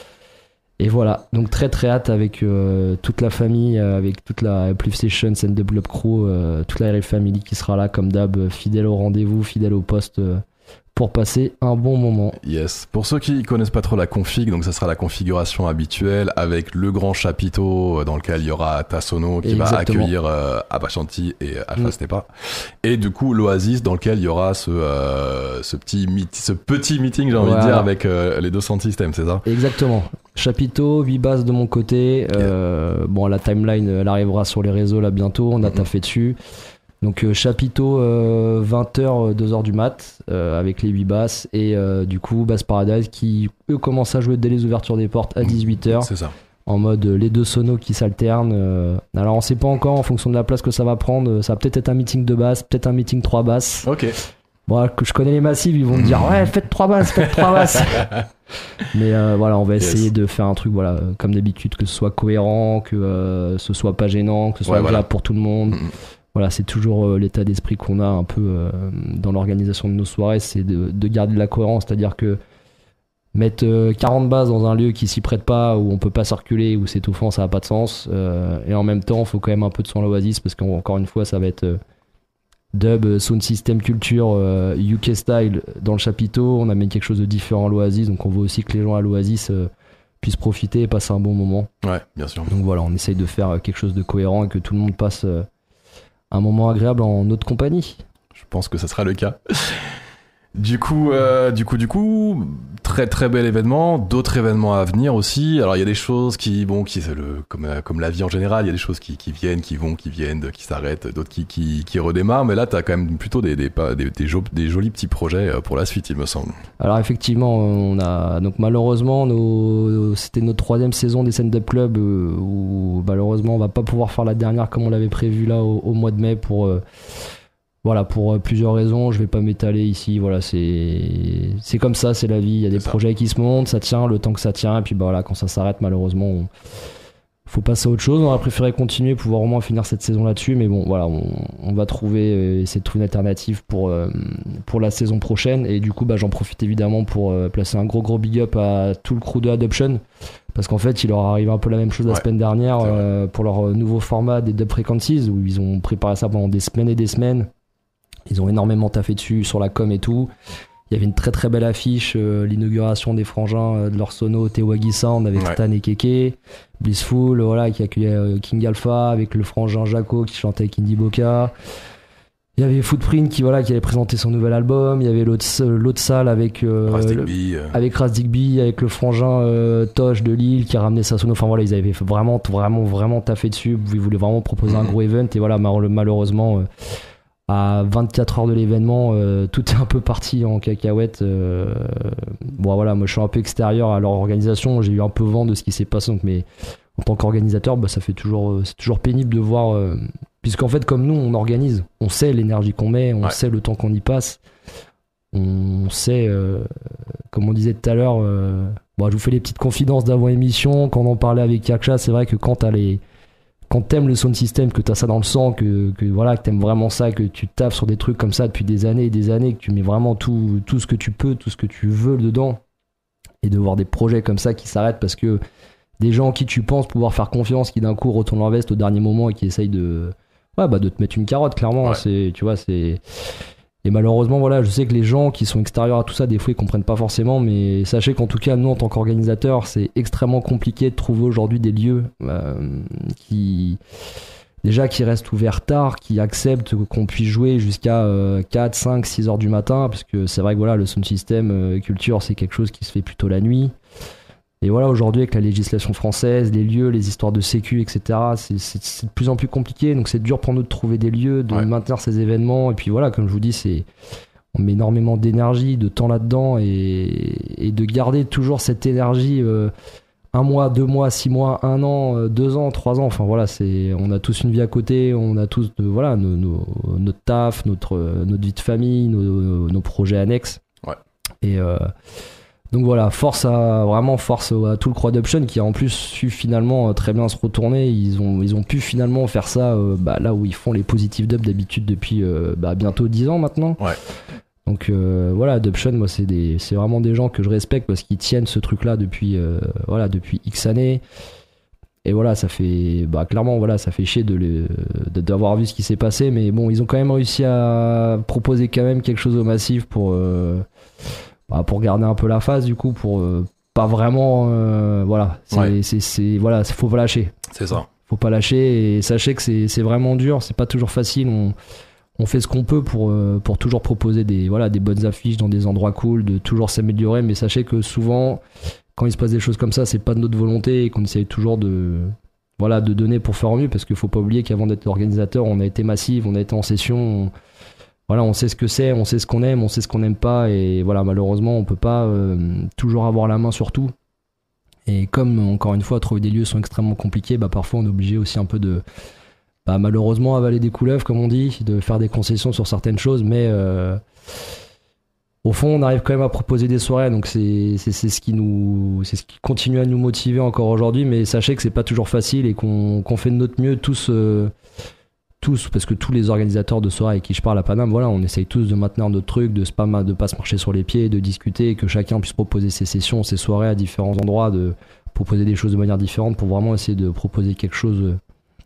Et voilà, donc très très hâte avec euh, toute la famille, euh, avec toute la Uplift Sessions and the Blob Crew, euh, toute la R F Family qui sera là comme d'hab, fidèle au rendez-vous, fidèle au poste, euh, pour passer un bon moment. Yes. Pour ceux qui connaissent pas trop la config, donc ça sera la configuration habituelle avec le grand chapiteau dans lequel il y aura Tassono qui Exactement. va accueillir euh, Abashanti et Alpha mm. Stepa. Et du coup l'Oasis dans lequel il y aura ce euh, ce petit meet, ce petit meeting j'ai envie voilà. de dire avec euh, les deux sound systems, c'est ça? Exactement. Chapiteau, huit basses de mon côté. Yeah. Euh, bon, la timeline, elle arrivera sur les réseaux là bientôt. On a mm-hmm. taffé dessus. Donc euh, chapiteau euh, vingt heures, deux heures du mat euh, avec les huit basses et euh, du coup Bass Paradise qui eux commencent à jouer dès les ouvertures des portes à dix-huit heures. C'est ça. En mode euh, les deux sonos qui s'alternent. Euh, alors on sait pas encore en fonction de la place que ça va prendre. Ça va peut-être être un meeting de basse, peut-être un meeting trois basses. Ok. Bon, que je connais les massifs, ils vont me dire ouais faites trois basses, faites trois basses. Mais euh, voilà, on va essayer yes. de faire un truc voilà comme d'habitude, que ce soit cohérent, que euh, ce soit pas gênant, que ce soit ouais, agréable voilà. pour tout le monde. Mm-hmm. Voilà, c'est toujours euh, l'état d'esprit qu'on a un peu euh, dans l'organisation de nos soirées, c'est de, de garder de la cohérence, c'est-à-dire que mettre euh, quarante basses dans un lieu qui s'y prête pas, où on peut pas circuler, où c'est étouffant, ça n'a pas de sens. Euh, et en même temps, il faut quand même un peu de son l'Oasis, parce qu'encore une fois, ça va être euh, dub, sound system, culture, euh, U K style dans le chapiteau. On amène quelque chose de différent à l'Oasis, donc on veut aussi que les gens à l'Oasis euh, puissent profiter et passer un bon moment. Ouais, bien sûr. Donc voilà, on essaye de faire quelque chose de cohérent et que tout le monde passe... Euh, un moment agréable en notre compagnie. Je pense que ça sera le cas. Du coup, euh, du coup, du coup, très très bel événement. D'autres événements à venir aussi. Alors il y a des choses qui, bon, qui le, comme comme la vie en général, il y a des choses qui qui viennent, qui vont, qui viennent, qui s'arrêtent, d'autres qui qui qui redémarrent. Mais là, t'as quand même plutôt des des des, des, des, des jolis petits projets pour la suite, il me semble. Alors effectivement, on a donc malheureusement nos, c'était notre troisième saison des stand-up club euh, où malheureusement on va pas pouvoir faire la dernière comme on l'avait prévu là au, au mois de mai pour euh, Voilà, pour plusieurs raisons, je vais pas m'étaler ici, voilà, c'est c'est comme ça, c'est la vie, il y a des c'est projets ça. qui se montent, ça tient le temps que ça tient, et puis bah voilà, quand ça s'arrête, malheureusement, on... faut passer à autre chose. On aurait préféré continuer, pouvoir au moins finir cette saison là-dessus, mais bon, voilà, on, on va trouver, euh, essayer de trouver une alternative pour, euh, pour la saison prochaine, et du coup, bah j'en profite évidemment pour euh, placer un gros gros big up à tout le crew de Adoption, parce qu'en fait, il leur arrive un peu la même chose la ouais, semaine dernière euh, pour leur nouveau format des Dub Frequencies, où ils ont préparé ça pendant des semaines et des semaines. Ils ont énormément taffé dessus sur la com et tout. Il y avait une très très belle affiche, euh, l'inauguration des frangins euh, de leur sono Tewagi Sound avec ouais. Stan et Keke, Blissful, voilà, qui accueillait euh, King Alpha avec le frangin Jaco qui chantait avec Indie Boca. Il y avait Footprint qui voilà qui allait présenter son nouvel album. Il y avait l'autre l'autre salle avec euh, Ras Digby, le, euh. avec Ras Digby, avec le frangin euh, Tosh de Lille qui a ramené sa sono. Enfin voilà, ils avaient vraiment vraiment vraiment taffé dessus. Ils voulaient vraiment proposer mmh. un gros event et voilà malheureusement. Euh, À vingt-quatre heures de l'événement, euh, tout est un peu parti en cacahuète. Euh, bon voilà, moi je suis un peu extérieur à leur organisation, j'ai eu un peu vent de ce qui s'est passé, donc, mais en tant qu'organisateur, bah, ça fait toujours, c'est toujours pénible de voir, euh, puisqu'en fait comme nous on organise, on sait l'énergie qu'on met, on ouais. sait le temps qu'on y passe, on sait, euh, comme on disait tout à l'heure, euh, bon, je vous fais les petites confidences d'avant émission, quand on en parlait avec Yaksha, c'est vrai que quand t'as les quand t'aimes le sound system, que t'as ça dans le sang, que, que voilà, que t'aimes vraiment ça, que tu taffes sur des trucs comme ça depuis des années et des années, que tu mets vraiment tout, tout ce que tu peux, tout ce que tu veux dedans, et de voir des projets comme ça qui s'arrêtent parce que des gens en qui tu penses pouvoir faire confiance, qui d'un coup retournent leur veste au dernier moment et qui essayent de, ouais, bah de te mettre une carotte, clairement. Ouais. C'est, tu vois, c'est. Et malheureusement, voilà, je sais que les gens qui sont extérieurs à tout ça, des fois, ils comprennent pas forcément, mais sachez qu'en tout cas, nous, en tant qu'organisateurs, c'est extrêmement compliqué de trouver aujourd'hui des lieux euh, qui. Déjà, qui restent ouverts tard, qui acceptent qu'on puisse jouer jusqu'à euh, quatre, cinq, six heures du matin, parce que c'est vrai que voilà, le sound system euh, culture, c'est quelque chose qui se fait plutôt la nuit. Et voilà, aujourd'hui, avec la législation française, les lieux, les histoires de sécu, et cetera, c'est, c'est, c'est de plus en plus compliqué. Donc, c'est dur pour nous de trouver des lieux, de ouais. maintenir ces événements. Et puis voilà, comme je vous dis, c'est, on met énormément d'énergie, de temps là-dedans, et, et de garder toujours cette énergie euh, un mois, deux mois, six mois, un an, euh, deux ans, trois ans. Enfin voilà, c'est, on a tous une vie à côté, on a tous, de, voilà, nos, nos, notre taf, notre, notre vie de famille, nos, nos projets annexes. Ouais. Et euh, donc voilà, force à vraiment force à tout le Croix d'Option qui a en plus su finalement très bien se retourner. Ils ont, ils ont pu finalement faire ça euh, bah, là où ils font les positive dub d'habitude depuis euh, bah, bientôt dix ans maintenant. Ouais. Donc euh, voilà, Dubtion, moi c'est des, c'est vraiment des gens que je respecte parce qu'ils tiennent ce truc-là depuis, euh, voilà, depuis X années. Et voilà, ça fait, bah clairement voilà, ça fait chier de, le, de d'avoir vu ce qui s'est passé, mais bon, ils ont quand même réussi à proposer quand même quelque chose au massif pour. Euh, Bah, pour garder un peu la face du coup pour euh, pas vraiment euh, voilà c'est, ouais. c'est, c'est voilà faut pas lâcher, c'est ça, faut pas lâcher et sachez que c'est, c'est vraiment dur, c'est pas toujours facile, on, on fait ce qu'on peut pour, euh, pour toujours proposer des, voilà, des bonnes affiches dans des endroits cool, de toujours s'améliorer, mais sachez que souvent quand il se passe des choses comme ça c'est pas de notre volonté et qu'on essaye toujours de, voilà, de donner pour faire mieux parce qu'il faut pas oublier qu'avant d'être organisateur on a été massif, on a été en session, on, voilà, on sait ce que c'est, on sait ce qu'on aime, on sait ce qu'on n'aime pas, et voilà, malheureusement, on peut pas euh, toujours avoir la main sur tout. Et comme, encore une fois, trouver des lieux sont extrêmement compliqués, bah parfois on est obligé aussi un peu de, bah malheureusement, avaler des couleuvres, comme on dit, de faire des concessions sur certaines choses, mais euh, au fond, on arrive quand même à proposer des soirées, donc c'est, c'est, c'est ce qui nous, c'est ce qui continue à nous motiver encore aujourd'hui, mais sachez que c'est pas toujours facile et qu'on, qu'on fait de notre mieux tous. Euh, tous, parce que tous les organisateurs de soirées avec qui je parle à Paname, voilà, on essaye tous de maintenir notre truc, de ne pas, de pas se marcher sur les pieds, de discuter, que chacun puisse proposer ses sessions, ses soirées à différents endroits, de proposer des choses de manière différente pour vraiment essayer de proposer quelque chose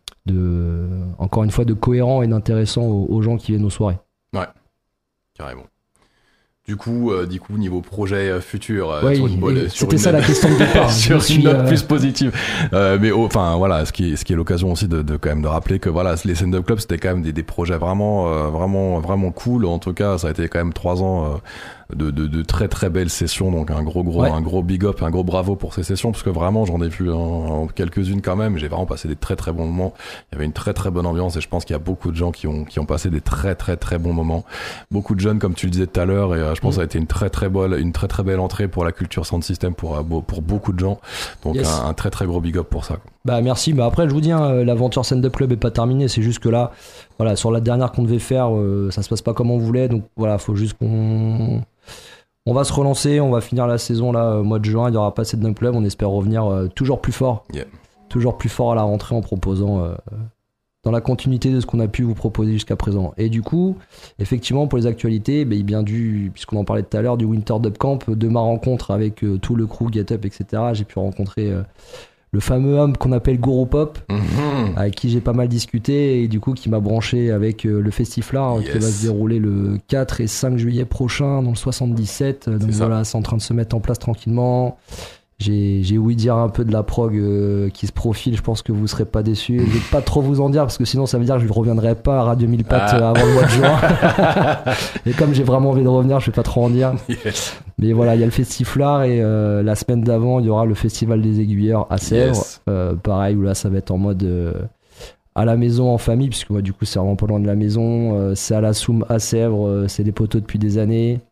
de, encore une fois, de cohérent et d'intéressant aux, aux gens qui viennent aux soirées. Ouais, carrément. Du coup, euh, du coup, niveau projet euh, futur, euh, ouais, sur une, sur sur c'était une ça la question de départ. sur suis, une note euh... plus positive. Euh, mais enfin, oh, voilà, ce qui est, ce qui est l'occasion aussi de, de quand même de rappeler que voilà, les stand-up clubs c'était quand même des, des projets vraiment, euh, vraiment, vraiment cool. En tout cas, ça a été quand même trois ans. Euh, De, de, de très très belles sessions, donc un gros gros ouais. un gros big up, un gros bravo pour ces sessions parce que vraiment j'en ai vu en, en quelques-unes quand même, j'ai vraiment passé des très très bons moments, il y avait une très très bonne ambiance et je pense qu'il y a beaucoup de gens qui ont qui ont passé des très très très bons moments, beaucoup de jeunes comme tu le disais tout à l'heure et euh, je pense mmh. que ça a été une très très bonne une très très belle entrée pour la culture sound system pour pour beaucoup de gens, donc yes. un, un très très gros big up pour ça quoi. Bah merci, bah après je vous dis hein, l'aventure stand-up club est pas terminée, c'est juste que là voilà, sur la dernière qu'on devait faire euh, ça se passe pas comme on voulait, donc voilà, faut juste qu'on On va se relancer, on va finir la saison là, au mois de juin, il n'y aura pas cette Dunk Club, on espère revenir euh, toujours plus fort. Yeah. Toujours plus fort à la rentrée en proposant euh, dans la continuité de ce qu'on a pu vous proposer jusqu'à présent. Et du coup, effectivement, pour les actualités, bah, il vient du, puisqu'on en parlait tout à l'heure, du Winter Dub Camp, de ma rencontre avec euh, tout le crew, Get Up, et cetera. J'ai pu rencontrer euh, le fameux homme qu'on appelle Guru Pop, mm-hmm. avec qui j'ai pas mal discuté et du coup qui m'a branché avec euh, le Festiflard yes. qui va se dérouler le quatre et cinq juillet prochain dans le soixante-dix-sept. Donc c'est voilà, c'est en train de se mettre en place tranquillement. J'ai, j'ai ouï dire un peu de la prog euh, qui se profile, je pense que vous serez pas déçus. Je vais pas trop vous en dire parce que sinon ça veut dire que je ne reviendrai pas à Radio mille Pattes ah. avant le mois de juin. Et comme j'ai vraiment envie de revenir, je vais pas trop en dire. Yes. Mais voilà, il y a le Festiflard et euh, la semaine d'avant, il y aura le Festival des Aiguilleurs à Sèvres. Yes. Euh, pareil, où là ça va être en mode euh, à la maison en famille, puisque moi, du coup c'est vraiment pas loin de la maison. Euh, c'est à la Soum à Sèvres, euh, c'est des poteaux depuis des années.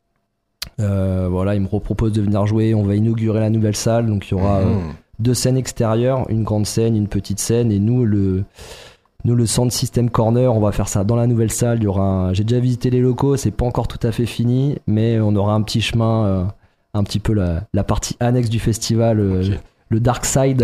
Euh, voilà, il me propose de venir jouer. On va inaugurer la nouvelle salle, donc il y aura mmh. euh, deux scènes extérieures, une grande scène, une petite scène, et nous le nous le Sound System Corner, on va faire ça dans la nouvelle salle. Il y aura un... j'ai déjà visité les locaux, c'est pas encore tout à fait fini, mais on aura un petit chemin, euh, un petit peu la, la partie annexe du festival, euh, okay. le Dark Side,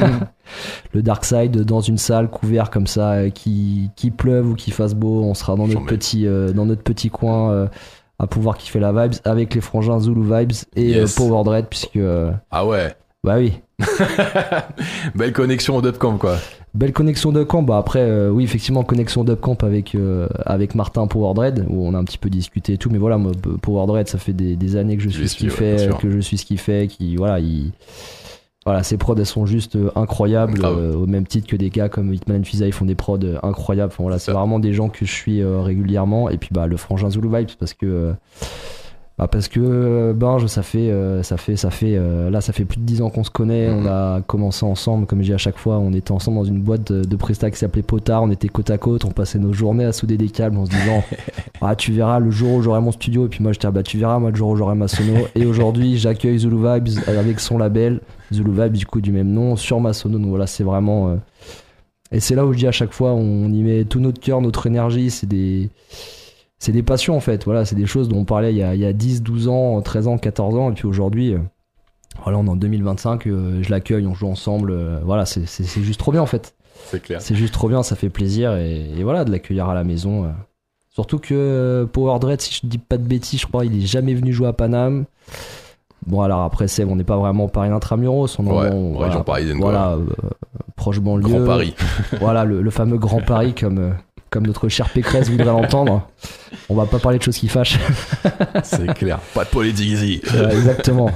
le Dark Side dans une salle couverte comme ça, euh, qui qui pleuve ou qu'il fasse beau, on sera dans notre petit euh, dans notre petit coin. Euh, à pouvoir kiffer la vibes avec les frangins Zulu Vibes et Yes. euh, Power Dread, puisque. euh, Ah ouais. bah oui. Belle connexion au Dubcamp, quoi. Belle connexion Dubcamp. Bah après, euh, oui, effectivement, connexion Dubcamp avec, euh, avec Martin Power Dread, où on a un petit peu discuté et tout. Mais voilà, moi, P- Power Dread, ça fait des, des années que je Tu suis les ce qu'il suis, ouais, bien fait, sûr. que je suis ce qu'il fait, qui, voilà, il. Voilà, ses prods elles sont juste euh, incroyables, Grave. euh, au même titre que des gars comme Hitman and Fisa, ils font des prods euh, incroyables. Enfin, voilà, c'est Ça. vraiment des gens que je suis euh, régulièrement. Et puis bah le frangin Zulu Vibes parce que euh, bah, parce que euh, Binge, ça fait euh, ça fait ça fait euh, là ça fait plus de dix ans qu'on se connaît. Mhm. On a commencé ensemble, comme je dis à chaque fois, on était ensemble dans une boîte de, de prestat qui s'appelait Potard. On était côte à côte, on passait nos journées à souder des câbles en se disant ah tu verras le jour où j'aurai mon studio. Et puis moi je dis ah, bah tu verras moi le jour où j'aurai ma sono. Et aujourd'hui j'accueille Zulu Vibes avec son label Zulu Vibes du coup du même nom sur ma sono. Donc voilà, c'est vraiment euh, et c'est là où je dis à chaque fois on y met tout notre cœur, notre énergie. C'est des c'est des passions en fait. Voilà, c'est des choses dont on parlait il y a, il y a dix, douze ans, treize ans, quatorze ans. Et puis aujourd'hui, euh, voilà, on est en deux mille vingt-cinq, euh, je l'accueille, on joue ensemble. euh, voilà, c'est, c'est, c'est juste trop bien en fait. C'est clair. C'est juste trop bien, ça fait plaisir. Et, et voilà, de l'accueillir à la maison. euh. Surtout que euh, Power Dread, si je dis pas de bêtises, je crois il est jamais venu jouer à Paname. Bon, alors après, c'est, on n'est pas vraiment Paris intramuros. On Ouais, on- en voilà, région parisienne, quoi. Voilà, euh, proche banlieue. Grand Paris. Voilà, le, le fameux Grand Paris, comme, euh, comme notre chère Pécresse voudrait l'entendre. On va pas parler de choses qui fâchent. C'est clair. Pas de politique ici. Euh, exactement.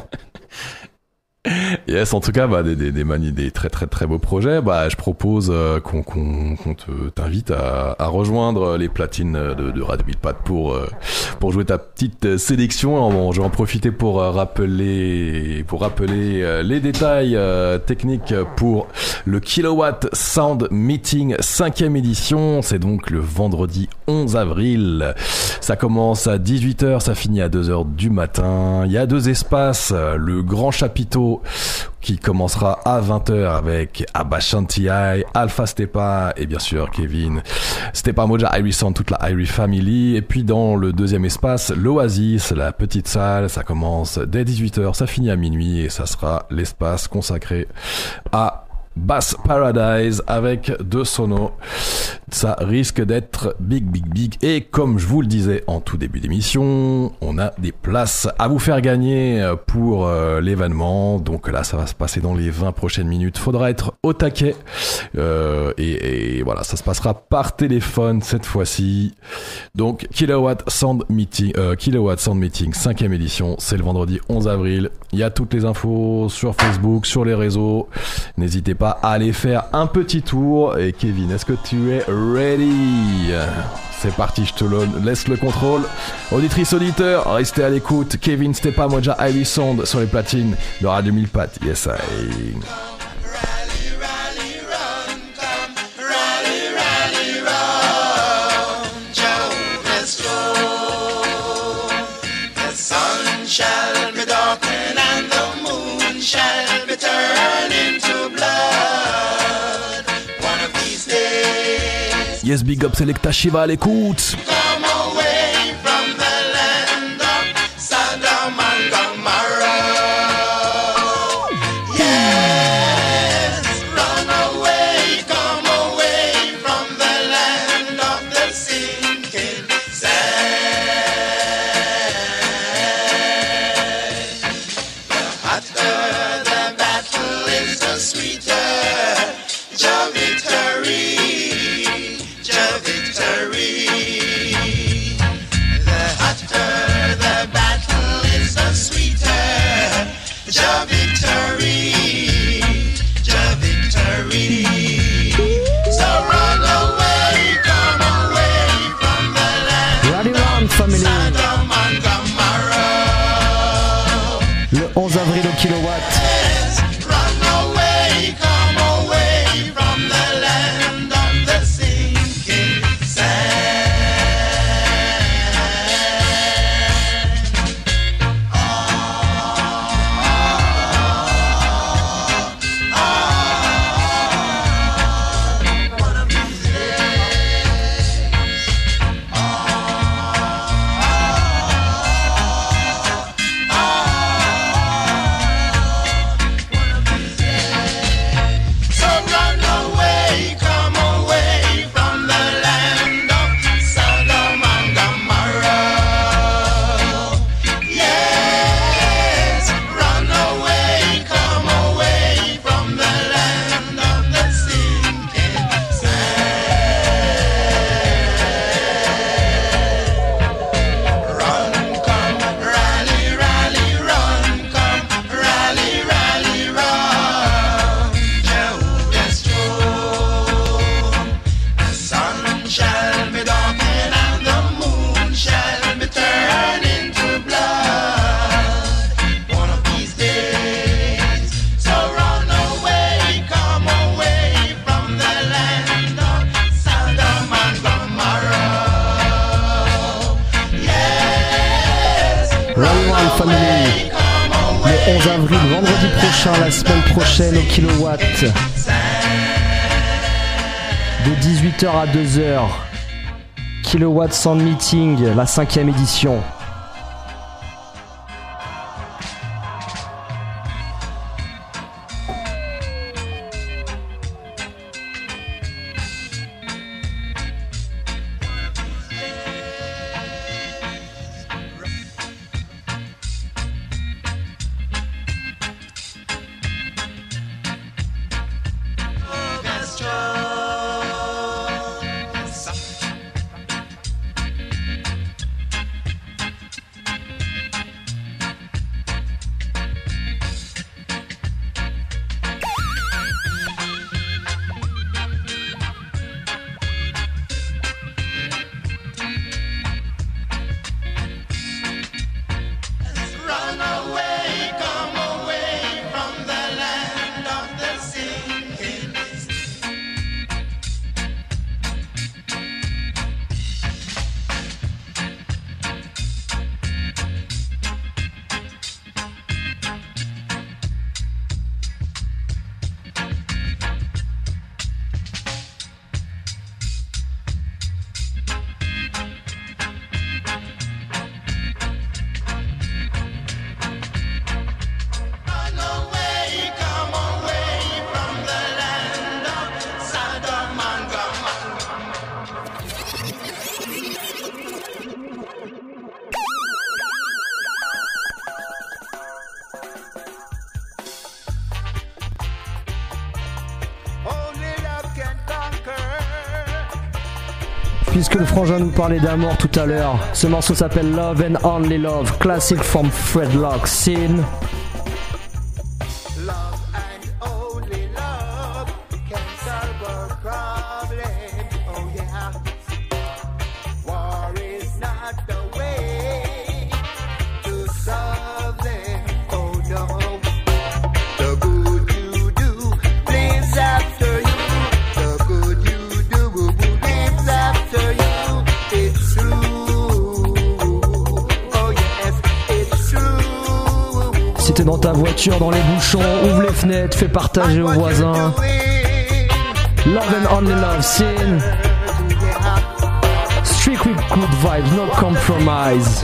Yes, en tout cas, bah, des, des, des, mani- des très très très beaux projets. Bah, je propose euh, qu'on, qu'on, qu'on te, t'invite à, à rejoindre les platines de, de Radio Mille Pattes pour, euh, pour jouer ta petite euh, sélection. Bon, je vais en profiter pour euh, rappeler, pour rappeler euh, les détails euh, techniques pour le Kilowatt Sound Meeting cinquième édition. C'est donc le vendredi onze avril. Ça commence à dix-huit heures, ça finit à deux heures du matin. Il y a deux espaces, le grand chapiteau qui commencera à vingt heures avec Abba Shanti, Alpha Stepa et bien sûr Kevin, Stepa Moja, Irie Sound, toute la Irie Family. Et puis dans le deuxième espace, l'Oasis, la petite salle, ça commence dès dix-huit heures, ça finit à minuit et ça sera l'espace consacré à Bass Paradise avec deux sonos. Ça risque d'être big, big, big. Et comme je vous le disais en tout début d'émission, on a des places à vous faire gagner pour euh, l'événement. Donc là, ça va se passer dans les vingt prochaines minutes. Faudra être au taquet. Euh, et, et voilà, ça se passera par téléphone cette fois-ci. Donc, Kilowatt Sound Meeting, euh, Kilowatt Sound Meeting, cinquième édition. C'est le vendredi onze avril. Il y a toutes les infos sur Facebook, sur les réseaux. N'hésitez pas à aller faire un petit tour. Et Kevin, est-ce que tu es ready? C'est parti, je te le laisse le contrôle. Auditrice, auditeur, restez à l'écoute. Kevin Stepa Moja, Irie Sound sur les platines de Radio Mille Pattes. Yes, I... Shall be darkened and the moon shall be turned into blood. One of these days. Yes, big up Selecta Shiva à l'écoute. Come away from the land of Sodom and Gomorrah. Yes, run away, come away from the land of the sinking sand. Sweeter, your victory, your victory. The hotter the battle is, the sweeter, your victory, your victory. So run away, come away from the land. Rally round, family. Sodom and Gomorrah. Le onze avril au Kilowatt. avril, vendredi prochain, la semaine prochaine au Kilowatt. De dix-huit heures à deux heures. Kilowatt Sound Meeting, la cinquième édition. Puisque le frangin nous parlait d'amour tout à l'heure, ce morceau s'appelle Love and Only Love, classic from Fredlock Scene. T'es dans ta voiture, dans les bouchons, ouvre les fenêtres, fais partager aux voisins. Love and Only Love Scene. Strictly good vibes, no compromise.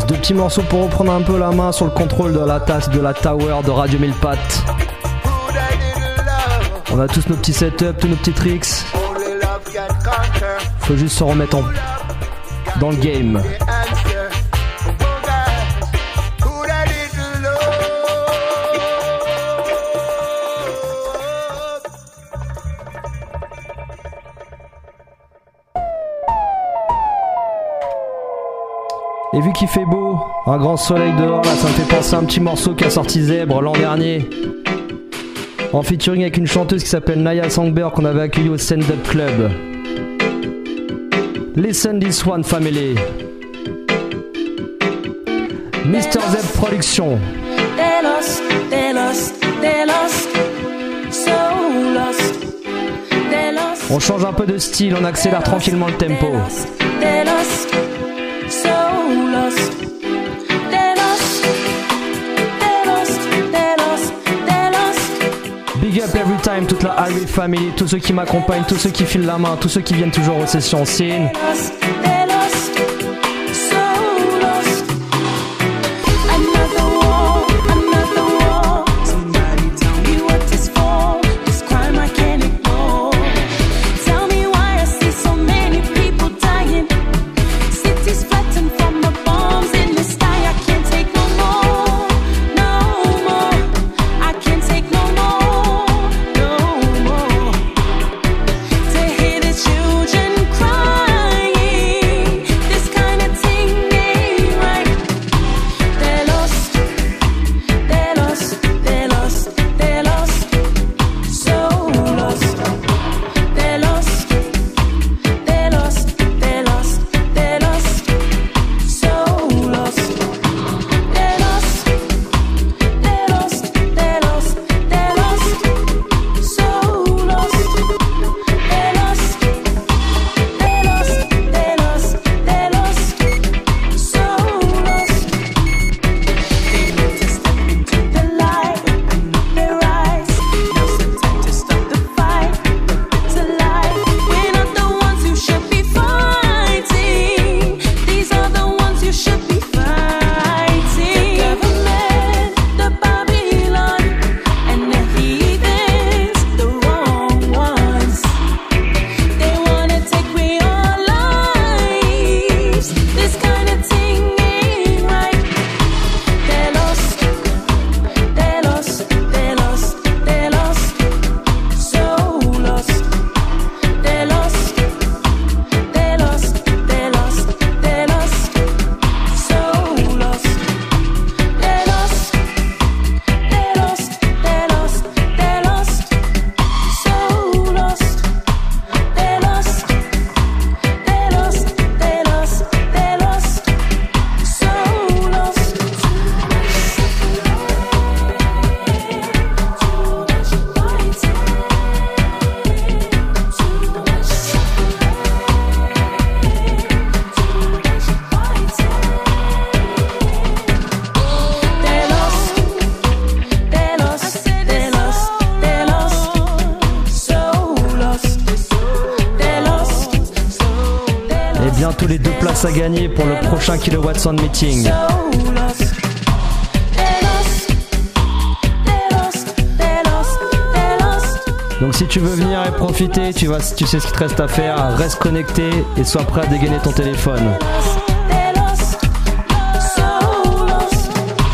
Deux petits morceaux pour reprendre un peu la main sur le contrôle de la tasse de la tower de Radio mille pattes. On a tous nos petits setups, tous nos petits tricks. Faut juste se remettre en... dans le game. Et vu qu'il fait beau, un grand soleil dehors, là, ça me fait penser à un petit morceau qu'a sorti Zèbre l'an dernier. En featuring avec une chanteuse qui s'appelle Naya Songberg qu'on avait accueillie au Stand Up Club. Listen this one, family. mister Zeb Production. They're lost, they're lost, they're lost, so lost. They're lost. On change un peu de style, on accélère tranquillement le tempo. They're lost, so lost. They're lost, they're lost, they're lost, they're lost. Big up every time, toute la Harry Family, tous ceux qui m'accompagnent, tous ceux qui filent la main, tous ceux qui viennent toujours aux sessions scene. They're lost, so lost. Another war, another war. Somebody tell me what this for. This crime I can't ignore. Tell me why I see so many people dying. Cities flattened from the bombs in the sky. I can't take no more, no more. I can't take no more, no more. To hear the children crying, this kind of thing ain't right. They're lost, they're lost, they're lost, they're lost, so lost. They're lost, they're lost, they're lost, they're lost, so lost. They're lost, they're lost, they're lost, they're lost, so lost. They're lost, they're lost, they're lost, they're lost, so lost. They need to step into the light, open up their eyes. Now's the time to stop the fight, it's a lie. We're not the ones who should be fighting. These are the ones you should be fighting. The government, the Babylon, and the heathens, the wrong ones. They wanna take away our lives. This kind of thing ain't right. They're lost, they're lost, they're lost, they're lost, so lost. They're lost, they're lost, they're lost, they're lost, so lost. They're lost, they're lost, they're lost, they're lost, so lost. They're lost, they're lost, they're lost, they're lost, so lost. They're lost, they're lost, they're lost, they're lost, so lost. They're lost, Et bientôt les deux places à gagner pour le prochain Kilowatt Sound Meeting. so lost. They're lost, they're lost, they're lost, they're lost. Donc si tu veux venir et profiter, tu, vas, tu sais ce qu'il te reste à faire, reste connecté et sois prêt à dégainer ton téléphone. They're lost, so lost.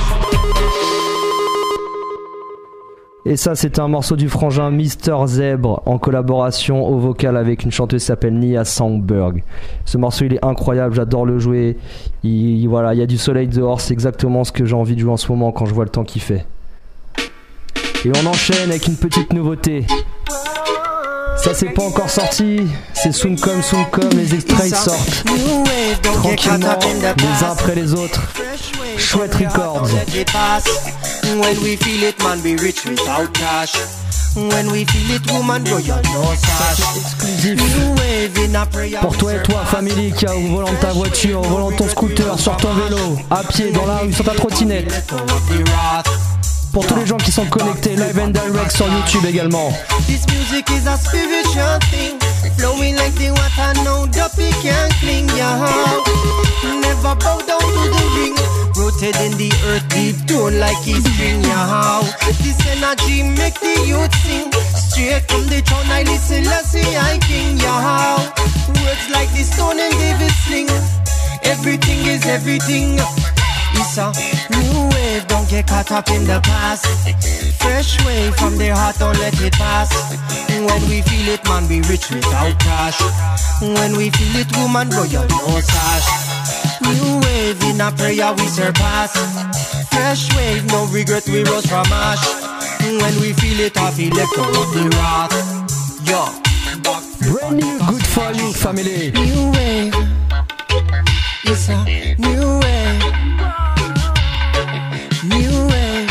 Et ça c'était un morceau du frangin mister Zèbre en collaboration au vocal avec une chanteuse qui s'appelle Nia Songberg. Ce morceau il est incroyable, j'adore le jouer. Il, voilà, il y a du soleil dehors, c'est exactement ce que j'ai envie de jouer en ce moment quand je vois le temps qu'il fait. Et on enchaîne avec une petite nouveauté. Ça c'est pas encore sorti, c'est soon come, soon come, les extraits ils sortent tranquillement les uns après les autres. Chouette Records. When we feel it, man, we rich without cash. When we feel it, woman, go you no sash. New wave in a prayer. Pour toi et toi, family, qui a au volant de ta voiture, au volant de ton scooter, sur ton vélo, à pied, dans la rue, sur ta trottinette. Pour tous les gens qui sont connectés, live and direct sur YouTube également. This music is a spiritual thing. Flowing like the water, no duppy can cling, yo. Never bow down to the ring. Rooted in the earth, deep tone like a string, yo. This energy make the youth sing. Straight from the throne, I listen, Lassie, I king, yo. Words like the stone and David sling. Everything is everything. It's a new wave, don't get caught up in the past. Fresh wave from the heart, don't let it pass. When we feel it, man, we rich without cash. When we feel it, woman, royal, no sash. New wave, in a prayer we surpass. Fresh wave, no regret, we rose from ash. When we feel it, I feel let go of the wrath. Yo, Brand new, good for you, family. new wave. It's a new wave. New wave.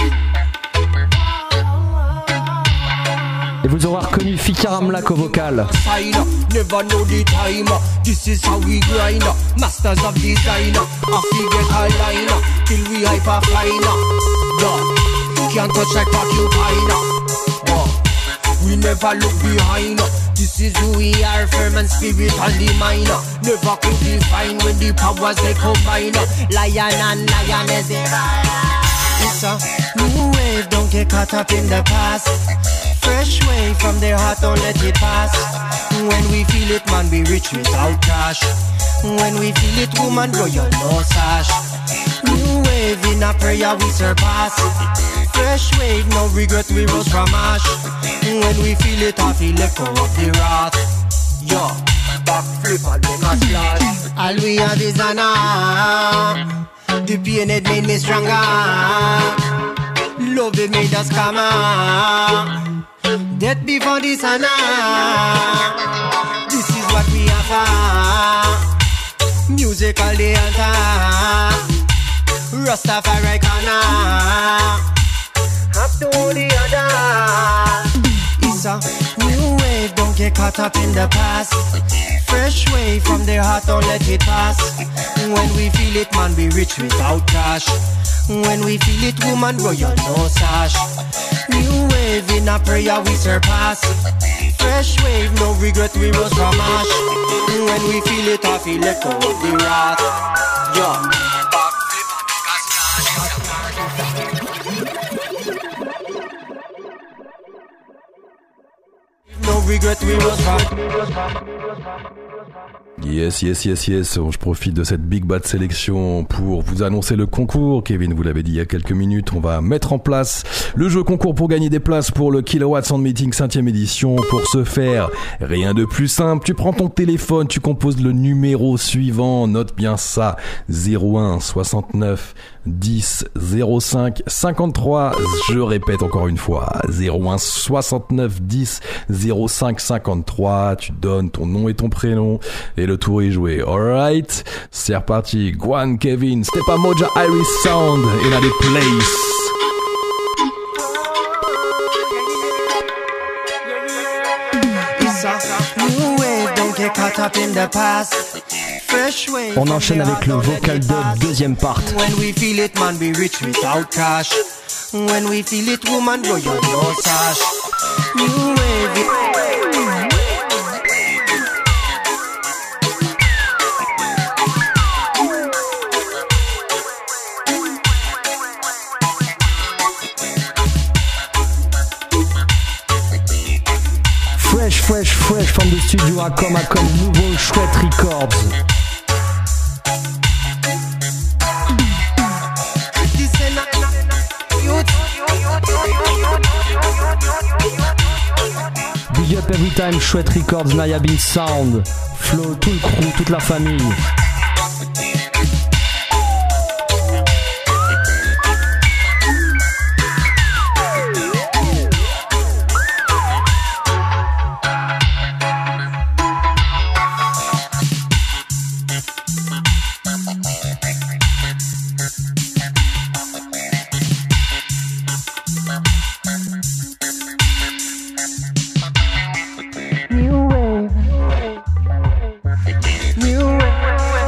Et vous aurez reconnu Fikaram Lac au vocal. Sign, never know the time. This is how we grind. Masters of design. I forget our line. Till we hyper fine. Yeah. Can't touch like porcupine. Yeah. We never look behind. This is who we are, firm and spirit on the mind. Never could define when the powers they combine. Lion and lioness divine. It's a new wave, don't get caught up in the past. Fresh wave from their heart, don't let it pass. When we feel it, man, we rich without cash. When we feel it, woman, royal, no sash. New wave, in a prayer we surpass. Fresh wave, no regret, we rose from ash. When we feel it, I feel let go of the wrath. Yo, back flip and make a splash. All we have is an arm. The pain it made me stronger. Love it made us calmer. Death before this and this is what we have. Musical the answer. Rastafari corner. Have to hold the other. It's a new wave, don't get caught up in the past. Fresh wave from the heart, don't let it pass. When we feel it, man, we rich without cash. When we feel it, woman, royal, no sash. New wave, in a prayer we surpass. Fresh wave, no regret, we rose from ash. When we feel it, I feel let go of the wrath. Yo. No regret, we rose from. Yes, yes, yes, yes. Je profite de cette Big Bad sélection pour vous annoncer le concours. Kevin vous l'avait dit il y a quelques minutes. On va mettre en place le jeu concours pour gagner des places pour le Kilowatt Sound Meeting cinquième édition. Pour ce faire, rien de plus simple. Tu prends ton téléphone, tu composes le numéro suivant. Note bien ça. zéro un soixante-neuf dix zéro cinq cinquante-trois. Je répète encore une fois. zéro un soixante-neuf dix zéro cinq cinquante-trois. Tu donnes ton nom et ton prénom. Et le tour est joué. Alright, c'est reparti. Guan, Kevin, Stepa Moja, Iris Sound in a place. On enchaîne avec le vocal dub deuxième part. When we feel it, man, be rich without cash. When we feel it, woman, go your no sash. New wave. Fresh, fresh, fresh from the studio à comme à comme nouveau chouette records. Big up every time, chouette records, Naya Bean Sound, Flow, tout le crew, toute la famille. New wave. New wave.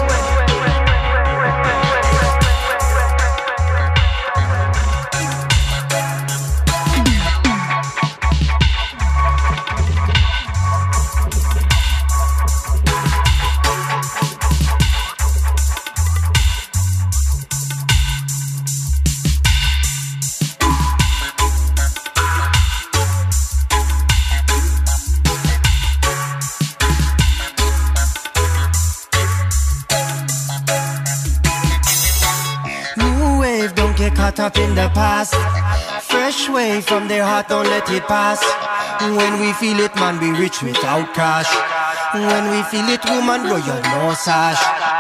not up in the past. Fresh wave from their heart, don't let it pass. When we feel it, man, be rich without cash. When we feel it, woman, blow your no sash.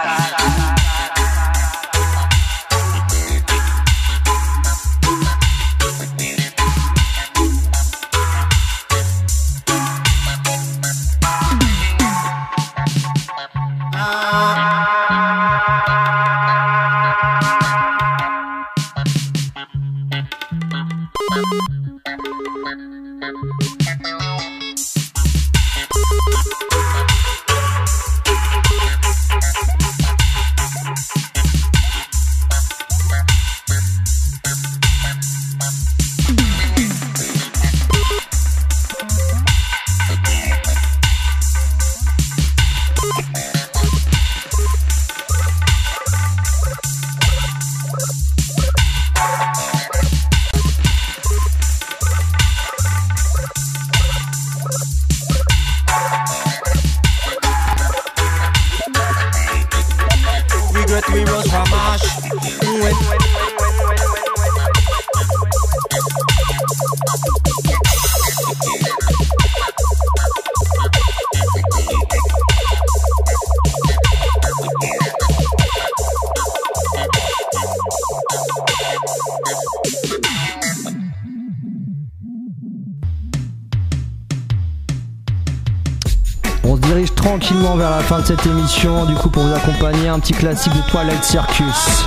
On se dirige tranquillement vers la fin de cette émission, du coup pour vous accompagner un petit classique de Twilight Circus.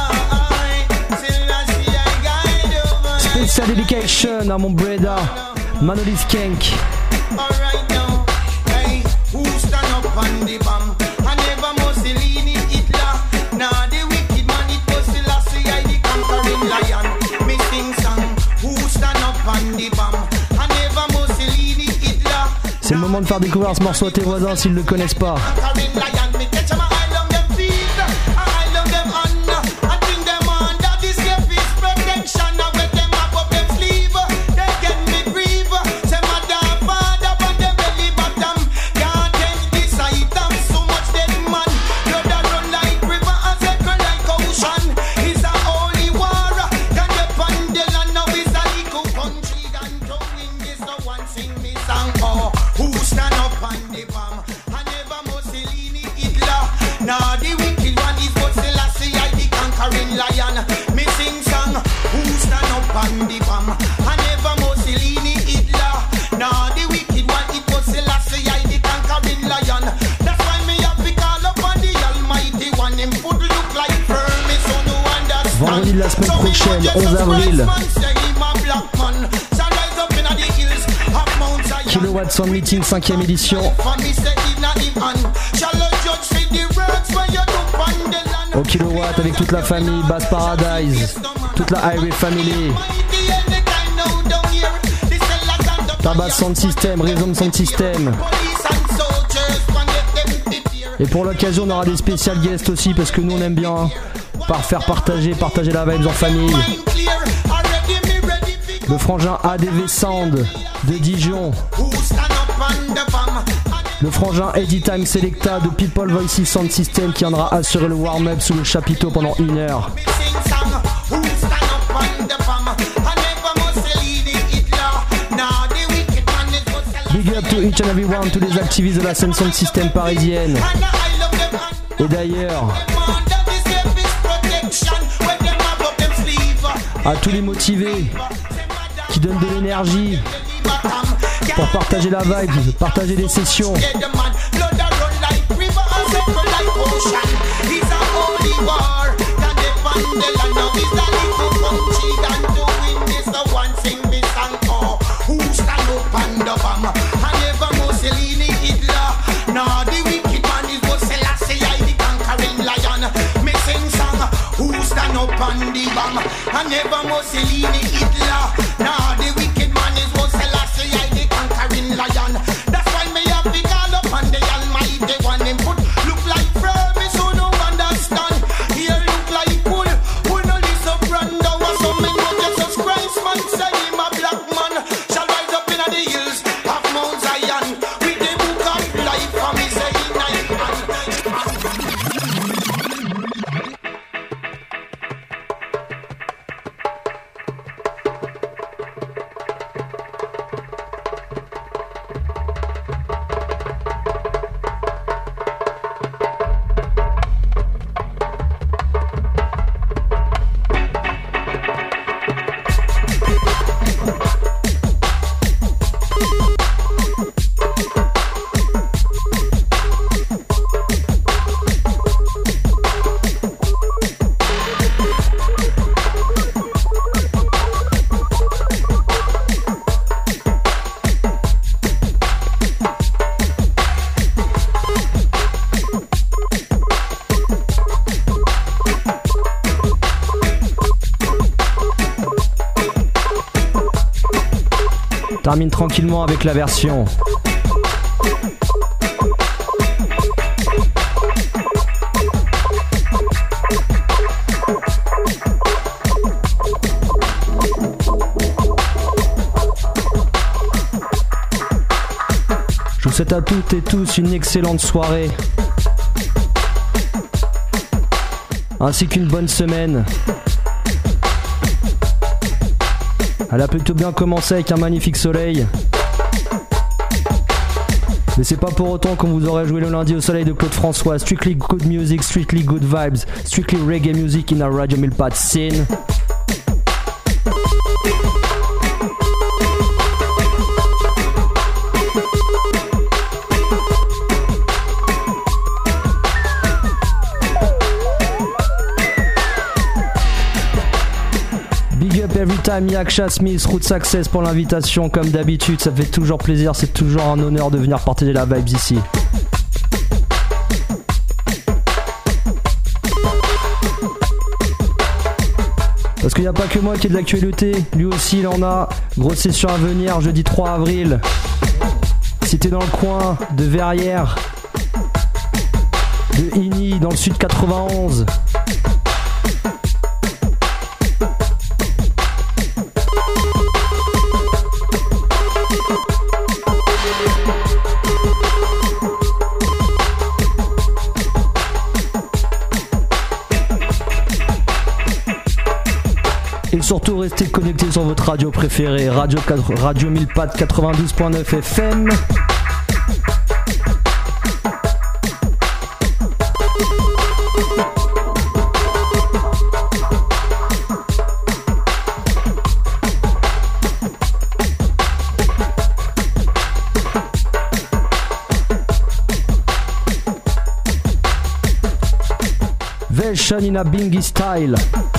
Special dedication à mon Breda, Manoli Skank. C'est le moment de faire découvrir ce morceau à tes voisins s'ils ne le connaissent pas. Vendredi de la semaine prochaine, onze avril. Kilowatt Sound Meeting cinquième édition. Au Kilowatt avec toute la famille, Bass Paradise, toute la Highway Family. Tabas Sound System, Rhythm Sound System. Et pour l'occasion, on aura des spécial guests aussi parce que nous on aime bien par faire partager, partager la vibes en famille. Le frangin A D V Sound de Dijon. Le frangin Anytime Selecta de People Voices Sound System qui viendra assurer le warm-up sous le chapiteau pendant une heure. Big up to each and every one, tous les activistes de la scène Sound System parisienne. Et d'ailleurs, à tous les motivés qui donnent de l'énergie pour partager la vibe, partager les sessions. I never Mussolini, Hitler. Nah, the wicked man is what Selassie, I the conquering lion. That's why me have to call up on the Almighty one. Him put look like firm, so no understand. Here look like cool, we no listen Brando. So men go Jesus Christ, man, say him a black man. Shall rise up in the hills of Mount Zion. With the book of life, for me say he night man. termine tranquillement avec la version. Je vous souhaite à toutes et tous une excellente soirée, ainsi qu'une bonne semaine. Elle a plutôt bien commencé avec un magnifique soleil. Mais c'est pas pour autant qu'on vous aurait joué le lundi au soleil de Claude François. Strictly good music, strictly good vibes, strictly reggae music in our Radio Milpat scene. Every time, Yaksha Smith, Roots Access pour l'invitation, comme d'habitude, ça fait toujours plaisir, c'est toujours un honneur de venir partager la vibes ici. Parce qu'il n'y a pas que moi qui ai de l'actualité, lui aussi il en a. Grosse session à venir, jeudi trois avril. Si t'es dans le coin de Verrières, de Igny, dans le sud quatre-vingt-onze. Et surtout restez connectés sur votre radio préférée, Radio, radio Milpat quatre-vingt-douze point neuf F M. Version in a Bingy style.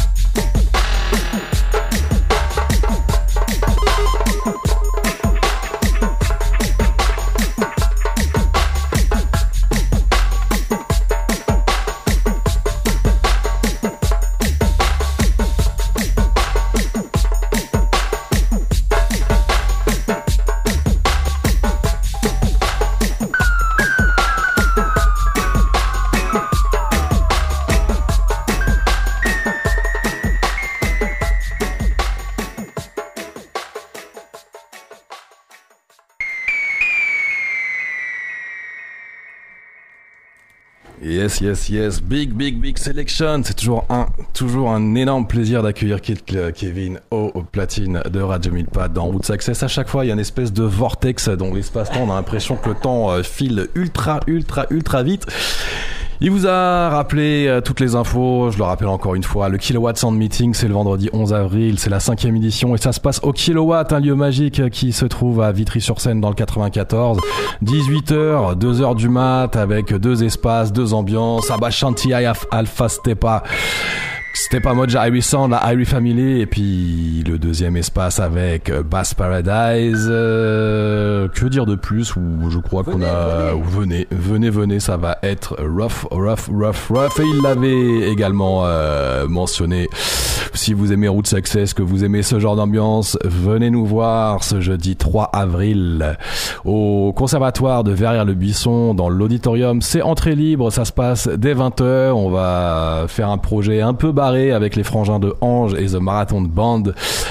Yes, yes, yes, big, big, big selection. C'est toujours un, toujours un énorme plaisir d'accueillir Kevin au platine de Radio Milpat dans Roots Access. À chaque fois, il y a une espèce de vortex dans l'espace-temps. On a l'impression que le temps file ultra, ultra, ultra vite. Il vous a rappelé euh, toutes les infos, je le rappelle encore une fois, le Kilowatt Sound Meeting, c'est le vendredi onze avril, c'est la cinquième édition et ça se passe au Kilowatt, un lieu magique qui se trouve à Vitry-sur-Seine dans le quatre-vingt-quatorze. dix-huit heures, deux heures du mat avec deux espaces, deux ambiances, Abashanti Alpha Stepa. Stepa Moja, Irie Sound, la Irie Family, et puis le deuxième espace avec Bass Paradise. Euh, que dire de plus? Ou je crois venez, qu'on a. Venez. venez, venez, venez, ça va être rough, rough, rough, rough. Et il l'avait également euh, mentionné. Si vous aimez Roots Access, que vous aimez ce genre d'ambiance, venez nous voir ce jeudi trois avril au Conservatoire de Verrières-le-Buisson dans l'auditorium. C'est entrée libre, ça se passe dès vingt heures. On va faire un projet un peu barré avec les frangins de Ange et The Marathon Band.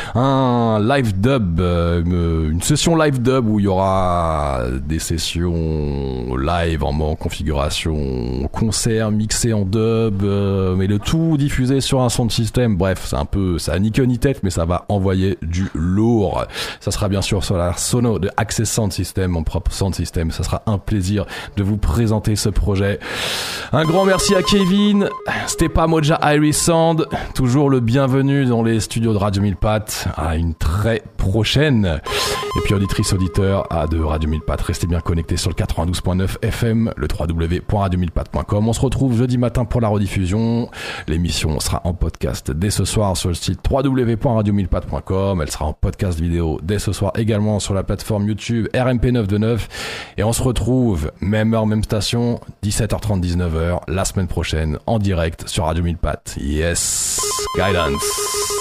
Un live dub, une session live dub où il y aura des sessions live en configuration concert mixé en dub, mais le tout diffusé sur un sound system. Bref, c'est un peu, ça a ni queue ni tête, mais ça va envoyer du lourd. Ça sera bien sûr sur la sono de Access Sound System, mon propre sound system. Ça sera un plaisir de vous présenter ce projet. Un grand merci à Kevin, Stepa Moja Irie Sound, toujours le bienvenu dans les studios de Radio Milpat. À une très prochaine. Et puis auditrice, auditeur à de Radio Milpat, restez bien connectés sur le quatre-vingt-douze point neuf F M, le w w w point radio milpat point com. On se retrouve jeudi matin pour la rediffusion. L'émission sera en podcast dès ce soir sur le site w w w point radio milpat point com. Elle sera en podcast vidéo dès ce soir également sur la plateforme YouTube R M P neuf cent vingt-neuf. Et on se retrouve même heure, même station, dix-sept heures trente, dix-neuf heures la semaine prochaine en direct sur Radio Milpat. Yes, guidance.